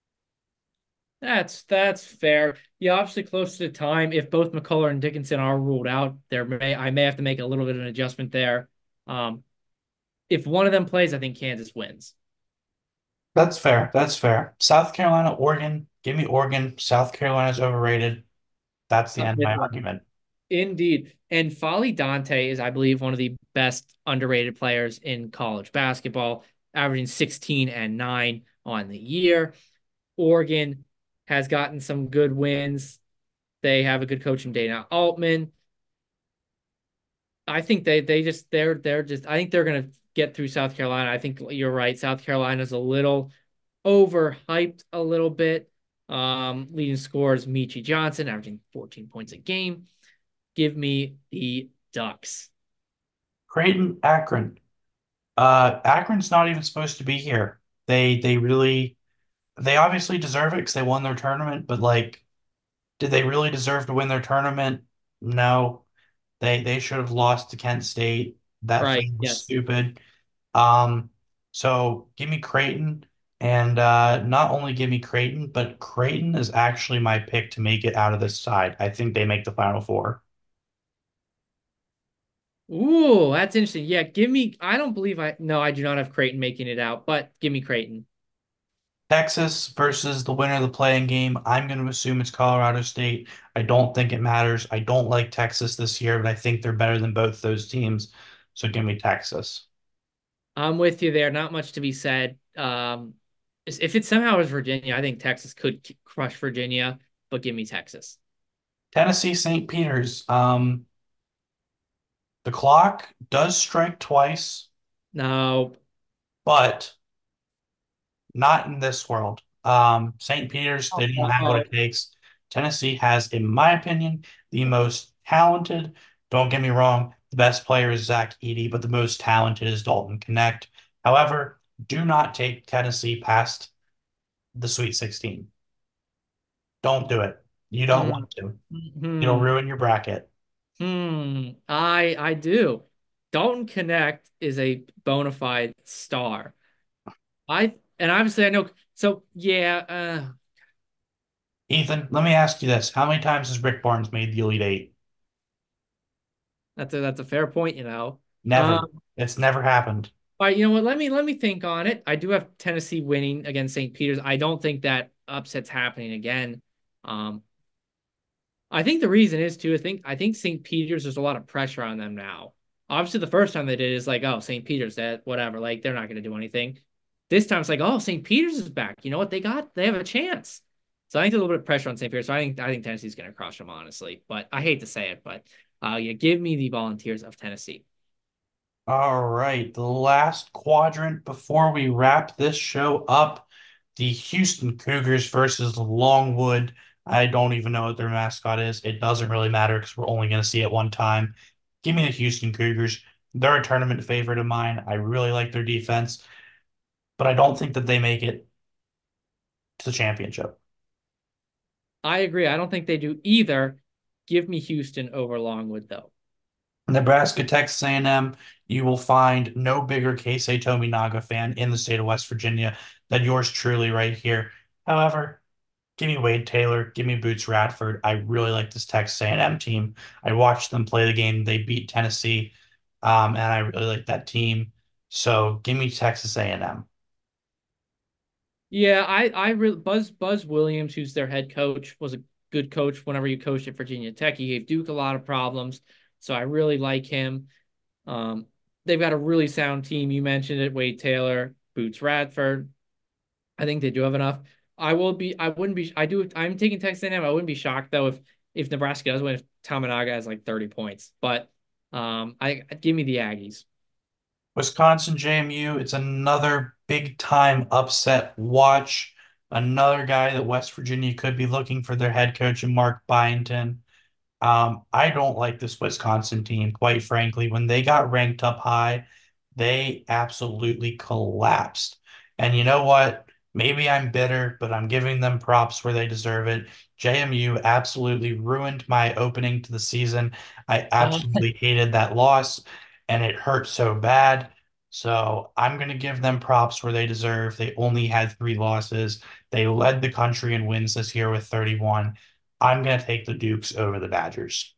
That's fair. Yeah, obviously close to the time. If both McCullough and Dickinson are ruled out, I may have to make a little bit of an adjustment there. Um, if one of them plays, I think Kansas wins. That's fair. That's fair. South Carolina, Oregon. Give me Oregon. South Carolina's overrated. That's the I'm end of with my you. argument. Indeed. And Folly Dante is, I believe, one of the best underrated players in college basketball, averaging 16 and 9 on the year. Oregon has gotten some good wins. They have a good coach in Dana Altman. I think they're just I think they're gonna get through South Carolina. I think you're right. South Carolina's a little overhyped a little bit. Leading scorers Michi Johnson averaging 14 points a game. Give me the Ducks. Creighton, Akron. Akron's not even supposed to be here. They obviously deserve it because they won their tournament, but like, did they really deserve to win their tournament? No. They should have lost to Kent State. That Right. fan was Yes. stupid. Um, so give me Creighton, and not only give me Creighton, but Creighton is actually my pick to make it out of this side. I think they make the Final Four. Ooh, that's interesting. Yeah, give me. I don't believe I. No, I do not have Creighton making it out, but give me Creighton. Texas versus the winner of the playing game. I'm going to assume it's Colorado State. I don't think it matters. I don't like Texas this year, but I think they're better than both those teams. So give me Texas. I'm with you there. Not much to be said. If it somehow is Virginia, I think Texas could crush Virginia, but give me Texas. Tennessee St. Peter's. The clock does strike twice, No. but not in this world. St. Peter's, they don't have what Oh, it takes. Tennessee has, in my opinion, the most talented. Don't get me wrong, the best player is Zach Edey, but the most talented is Dalton Connect. However, do not take Tennessee past the Sweet 16. Don't do it. You don't hmm. want to. It'll Hmm. ruin your bracket. I do. Dalton Connect is a bona fide star. And obviously I know. So yeah, Ethan, let me ask you this. How many times has Rick Barnes made the Elite Eight? that's a fair point. Never. It's never happened. All right, you know what? Let me think on it. I do have Tennessee winning against St. Peter's. I don't think that upset's happening again. Um, I think the reason is too. I think St. Peter's, there's a lot of pressure on them now. Obviously, the first time they did is like, oh, St. Peter's, that whatever, like they're not going to do anything. This time it's like, oh, St. Peter's is back. You know what? They have a chance. So I think there's a little bit of pressure on St. Peter's. So I think Tennessee's going to crush them, honestly. But I hate to say it, but yeah, give me the Volunteers of Tennessee. All right, the last quadrant before we wrap this show up, the Houston Cougars versus Longwood. I don't even know what their mascot is. It doesn't really matter because we're only going to see it one time. Give me the Houston Cougars. They're a tournament favorite of mine. I really like their defense, but I don't think that they make it to the championship. I agree. I don't think they do either. Give me Houston over Longwood, though. Nebraska, Texas A&M, you will find no bigger Keisei Tominaga fan in the state of West Virginia than yours truly right here. However, give me Wade Taylor, give me Boots Radford. I really like this Texas A&M team. I watched them play the game. They beat Tennessee, and I really like that team. So give me Texas A&M. Yeah, I really Buzz Williams, who's their head coach, was a good coach whenever you coached at Virginia Tech. He gave Duke a lot of problems, so I really like him. Um, they've got a really sound team. You mentioned it, Wade Taylor, Boots Radford. I think they do have enough. I wouldn't be. I'm taking Texas A&M. I wouldn't be shocked though if Nebraska does win if Tamanaga has like 30 points. But I give me the Aggies. Wisconsin JMU, it's another big time upset watch. Another guy that West Virginia could be looking for their head coach in Mark Byington. I don't like this Wisconsin team, quite frankly. When they got ranked up high, they absolutely collapsed. And you know what? Maybe I'm bitter, but I'm giving them props where they deserve it. JMU absolutely ruined my opening to the season. I Uh, absolutely hated that loss, and it hurt so bad. So I'm going to give them props where they deserve. They only had three losses. They led the country in wins this year with 31. I'm going to take the Dukes over the Badgers.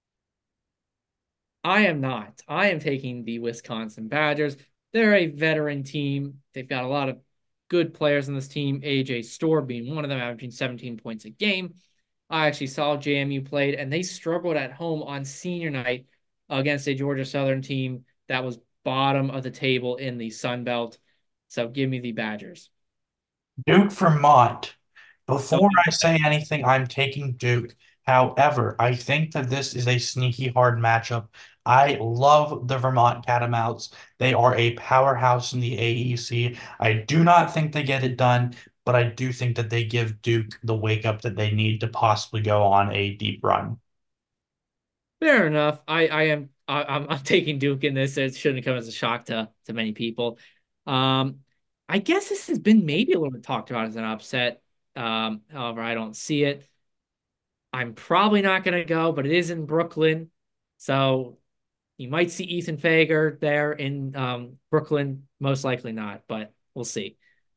I am not. I am taking the Wisconsin Badgers. They're a veteran team. They've got a lot of good players on this team. AJ Storr being one of them, averaging 17 points a game. I actually saw JMU played, and they struggled at home on senior night against a Georgia Southern team that was bottom of the table in the Sun Belt. So give me the Badgers. Duke, Vermont. Oh, Before I say anything, I'm taking Duke. However, I think that this is a sneaky hard matchup. I love the Vermont Catamounts. They are a powerhouse in the AEC. I do not think they get it done, but I do think that they give Duke the wake up that they need to possibly go on a deep run. fair enough. I'm taking Duke in this. It shouldn't come as a shock to many people. Um, I guess this has been maybe a little bit talked about as an upset. However, I don't see it. I'm probably not going to go, but it is in Brooklyn, so you might see Ethan Fager there in Brooklyn. Most likely not, but we'll see.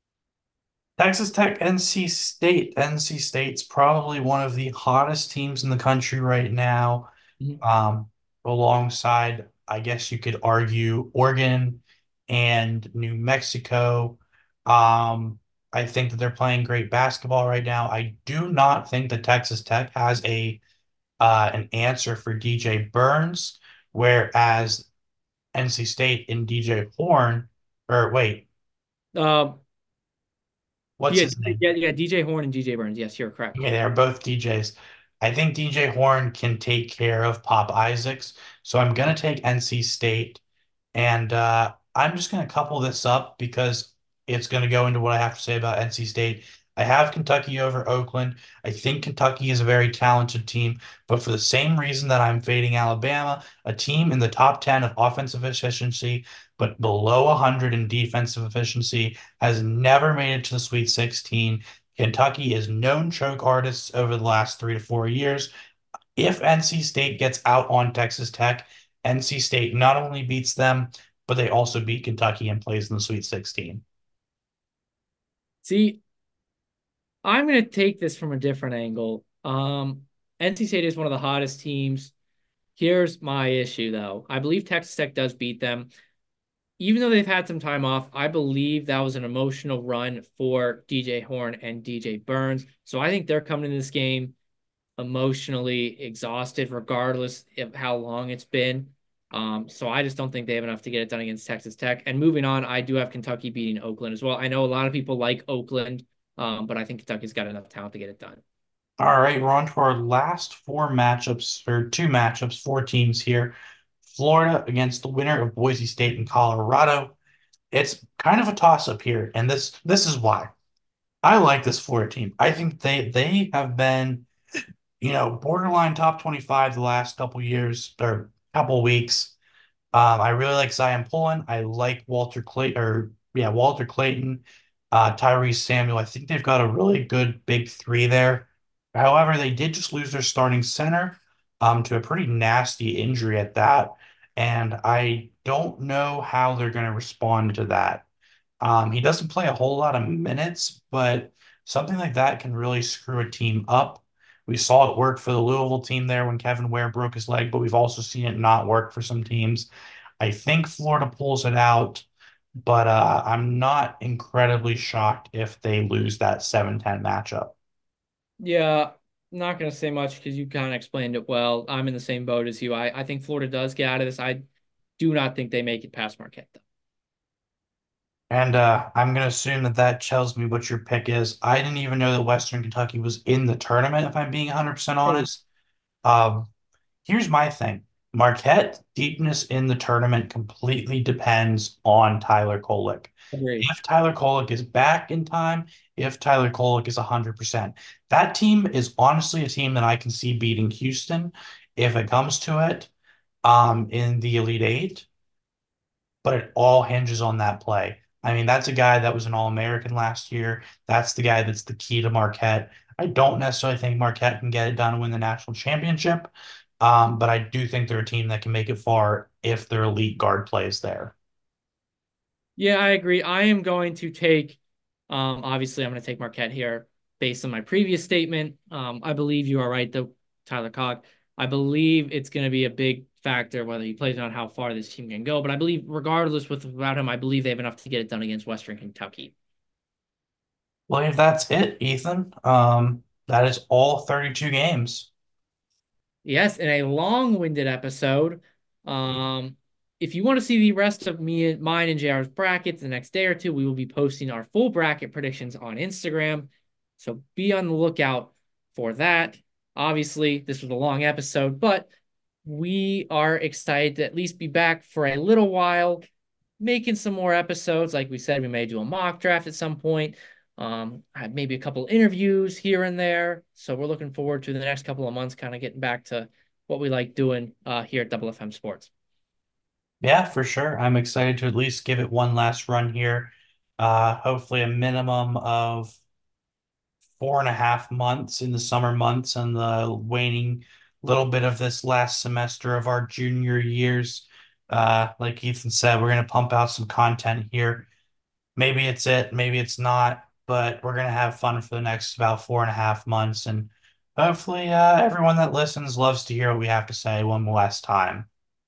Texas Tech, NC State. NC State's probably one of the hottest teams in the country right now. Mhm. um, Alongside, I guess you could argue, Oregon and New Mexico. I think that they're playing great basketball right now. I do not think that Texas Tech has a an answer for DJ Burns, whereas NC State and DJ Horn, or wait, Um, what's yeah, his name? yeah, DJ Horn and DJ Burns. Yes, you're correct. Okay, they're both DJs. I think DJ Horn can take care of Pop Isaacs, so I'm gonna take NC State. And I'm just going to couple this up because it's going to go into what I have to say about NC State. I have Kentucky over Oakland. I think Kentucky is a very talented team, but for the same reason that I'm fading Alabama, a team in the top 10 of offensive efficiency, but below 100 in defensive efficiency, has never made it to the Sweet 16. Kentucky is known choke artists over the last 3 to 4 years. If NC State gets out on Texas Tech, NC State not only beats them, but they also beat Kentucky and plays in the Sweet 16. See, I'm going to take this from a different angle. NC State is one of the hottest teams. Here's my issue, though. I believe Texas Tech does beat them. Even though they've had some time off, I believe that was an emotional run for DJ Horn and DJ Burns. So I think they're coming in this game emotionally exhausted, regardless of how long it's been. So I just don't think they have enough to get it done against Texas Tech. And moving on, I do have Kentucky beating Oakland as well. I know a lot of people like Oakland, but I think Kentucky's got enough talent to get it done. All right, we're on to our last four matchups, or two matchups, four teams here. Florida against the winner of Boise State and Colorado. It's kind of a toss-up here, and this is why. I like this Florida team. I think they have been, borderline top 25 the last couple years or couple weeks. I really like Zion Pullen. I like Walter Clayton, Tyrese Samuel. I think they've got a really good big three there. However, they did just lose their starting center, to a pretty nasty injury at that, and I don't know how they're going to respond to that. He doesn't play a whole lot of minutes, but something like that can really screw a team up. We saw it work for the Louisville team there when Kevin Ware broke his leg, but we've also seen it not work for some teams. I think Florida pulls it out, but I'm not incredibly shocked if they lose that 7-10 matchup. Yeah, not going to say much because you kind of explained it well. I'm in the same boat as you. I think Florida does get out of this. I do not think they make it past Marquette, though. And I'm going to assume that that tells me what your pick is. I didn't even know that Western Kentucky was in the tournament, if I'm being 100% Oh, honest. Um, Here's my thing. Marquette deepness in the tournament completely depends on Tyler Kolek. agreed. If Tyler Kolek is back in time, if Tyler Kolek is 100%, that team is honestly a team that I can see beating Houston if it comes to it, in the Elite Eight, but it all hinges on that play. I mean, that's a guy that was an All-American last year. That's the guy that's the key to Marquette. I don't necessarily think Marquette can get it done and win the national championship, but I do think they're a team that can make it far if their elite guard plays there. Yeah, I agree. I am going to take, obviously, I'm going to take Marquette here based on my previous statement. I believe you are right, though, Tyler Cock. I believe it's going to be a big factor whether he plays or not how far this team can go. But I believe, regardless without him, I believe they have enough to get it done against Western Kentucky. Well, if that's it, Ethan, that is all 32 games. Yes, in a long-winded episode. Um, if you want to see the rest of mine and JR's brackets the next day or two, we will be posting our full bracket predictions on Instagram. So be on the lookout for that. Obviously, this was a long episode, but we are excited to at least be back for a little while, making some more episodes. Like we said, we may do a mock draft at some point. Maybe a couple interviews here and there. So we're looking forward to the next couple of months, kind of getting back to what we like doing here at Double FM Sports. Yeah, for sure. I'm excited to at least give it one last run here. Hopefully a minimum of 4.5 months in the summer months and the waning little bit of this last semester of our junior years. Like Ethan said, we're gonna pump out some content here. Maybe it's it, maybe it's not, but we're gonna have fun for the next about 4.5 months, and hopefully, everyone that listens loves to hear what we have to say one last time.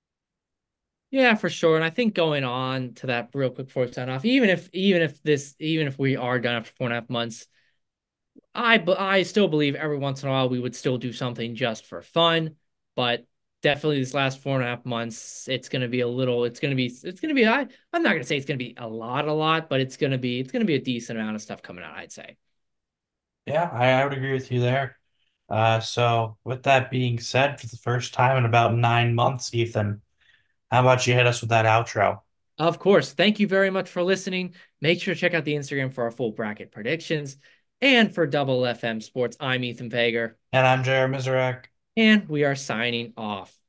Yeah, for sure. And I think going on to that real quick before we sign off, even if we are done after 4.5 months, I still believe every once in a while we would still do something just for fun, but definitely these last 4.5 months, it's gonna be I'm not gonna say it's gonna be a lot, but it's gonna be a decent amount of stuff coming out, I'd say. Yeah, I would agree with you there. So with that being said, for the first time in about 9 months, Ethan, how about you hit us with that outro? Of course, thank you very much for listening. Make sure to check out the Instagram for our full bracket predictions. And for Double FM Sports, I'm Ethan Fager, And I'm Jared Mizarek. and we are signing off.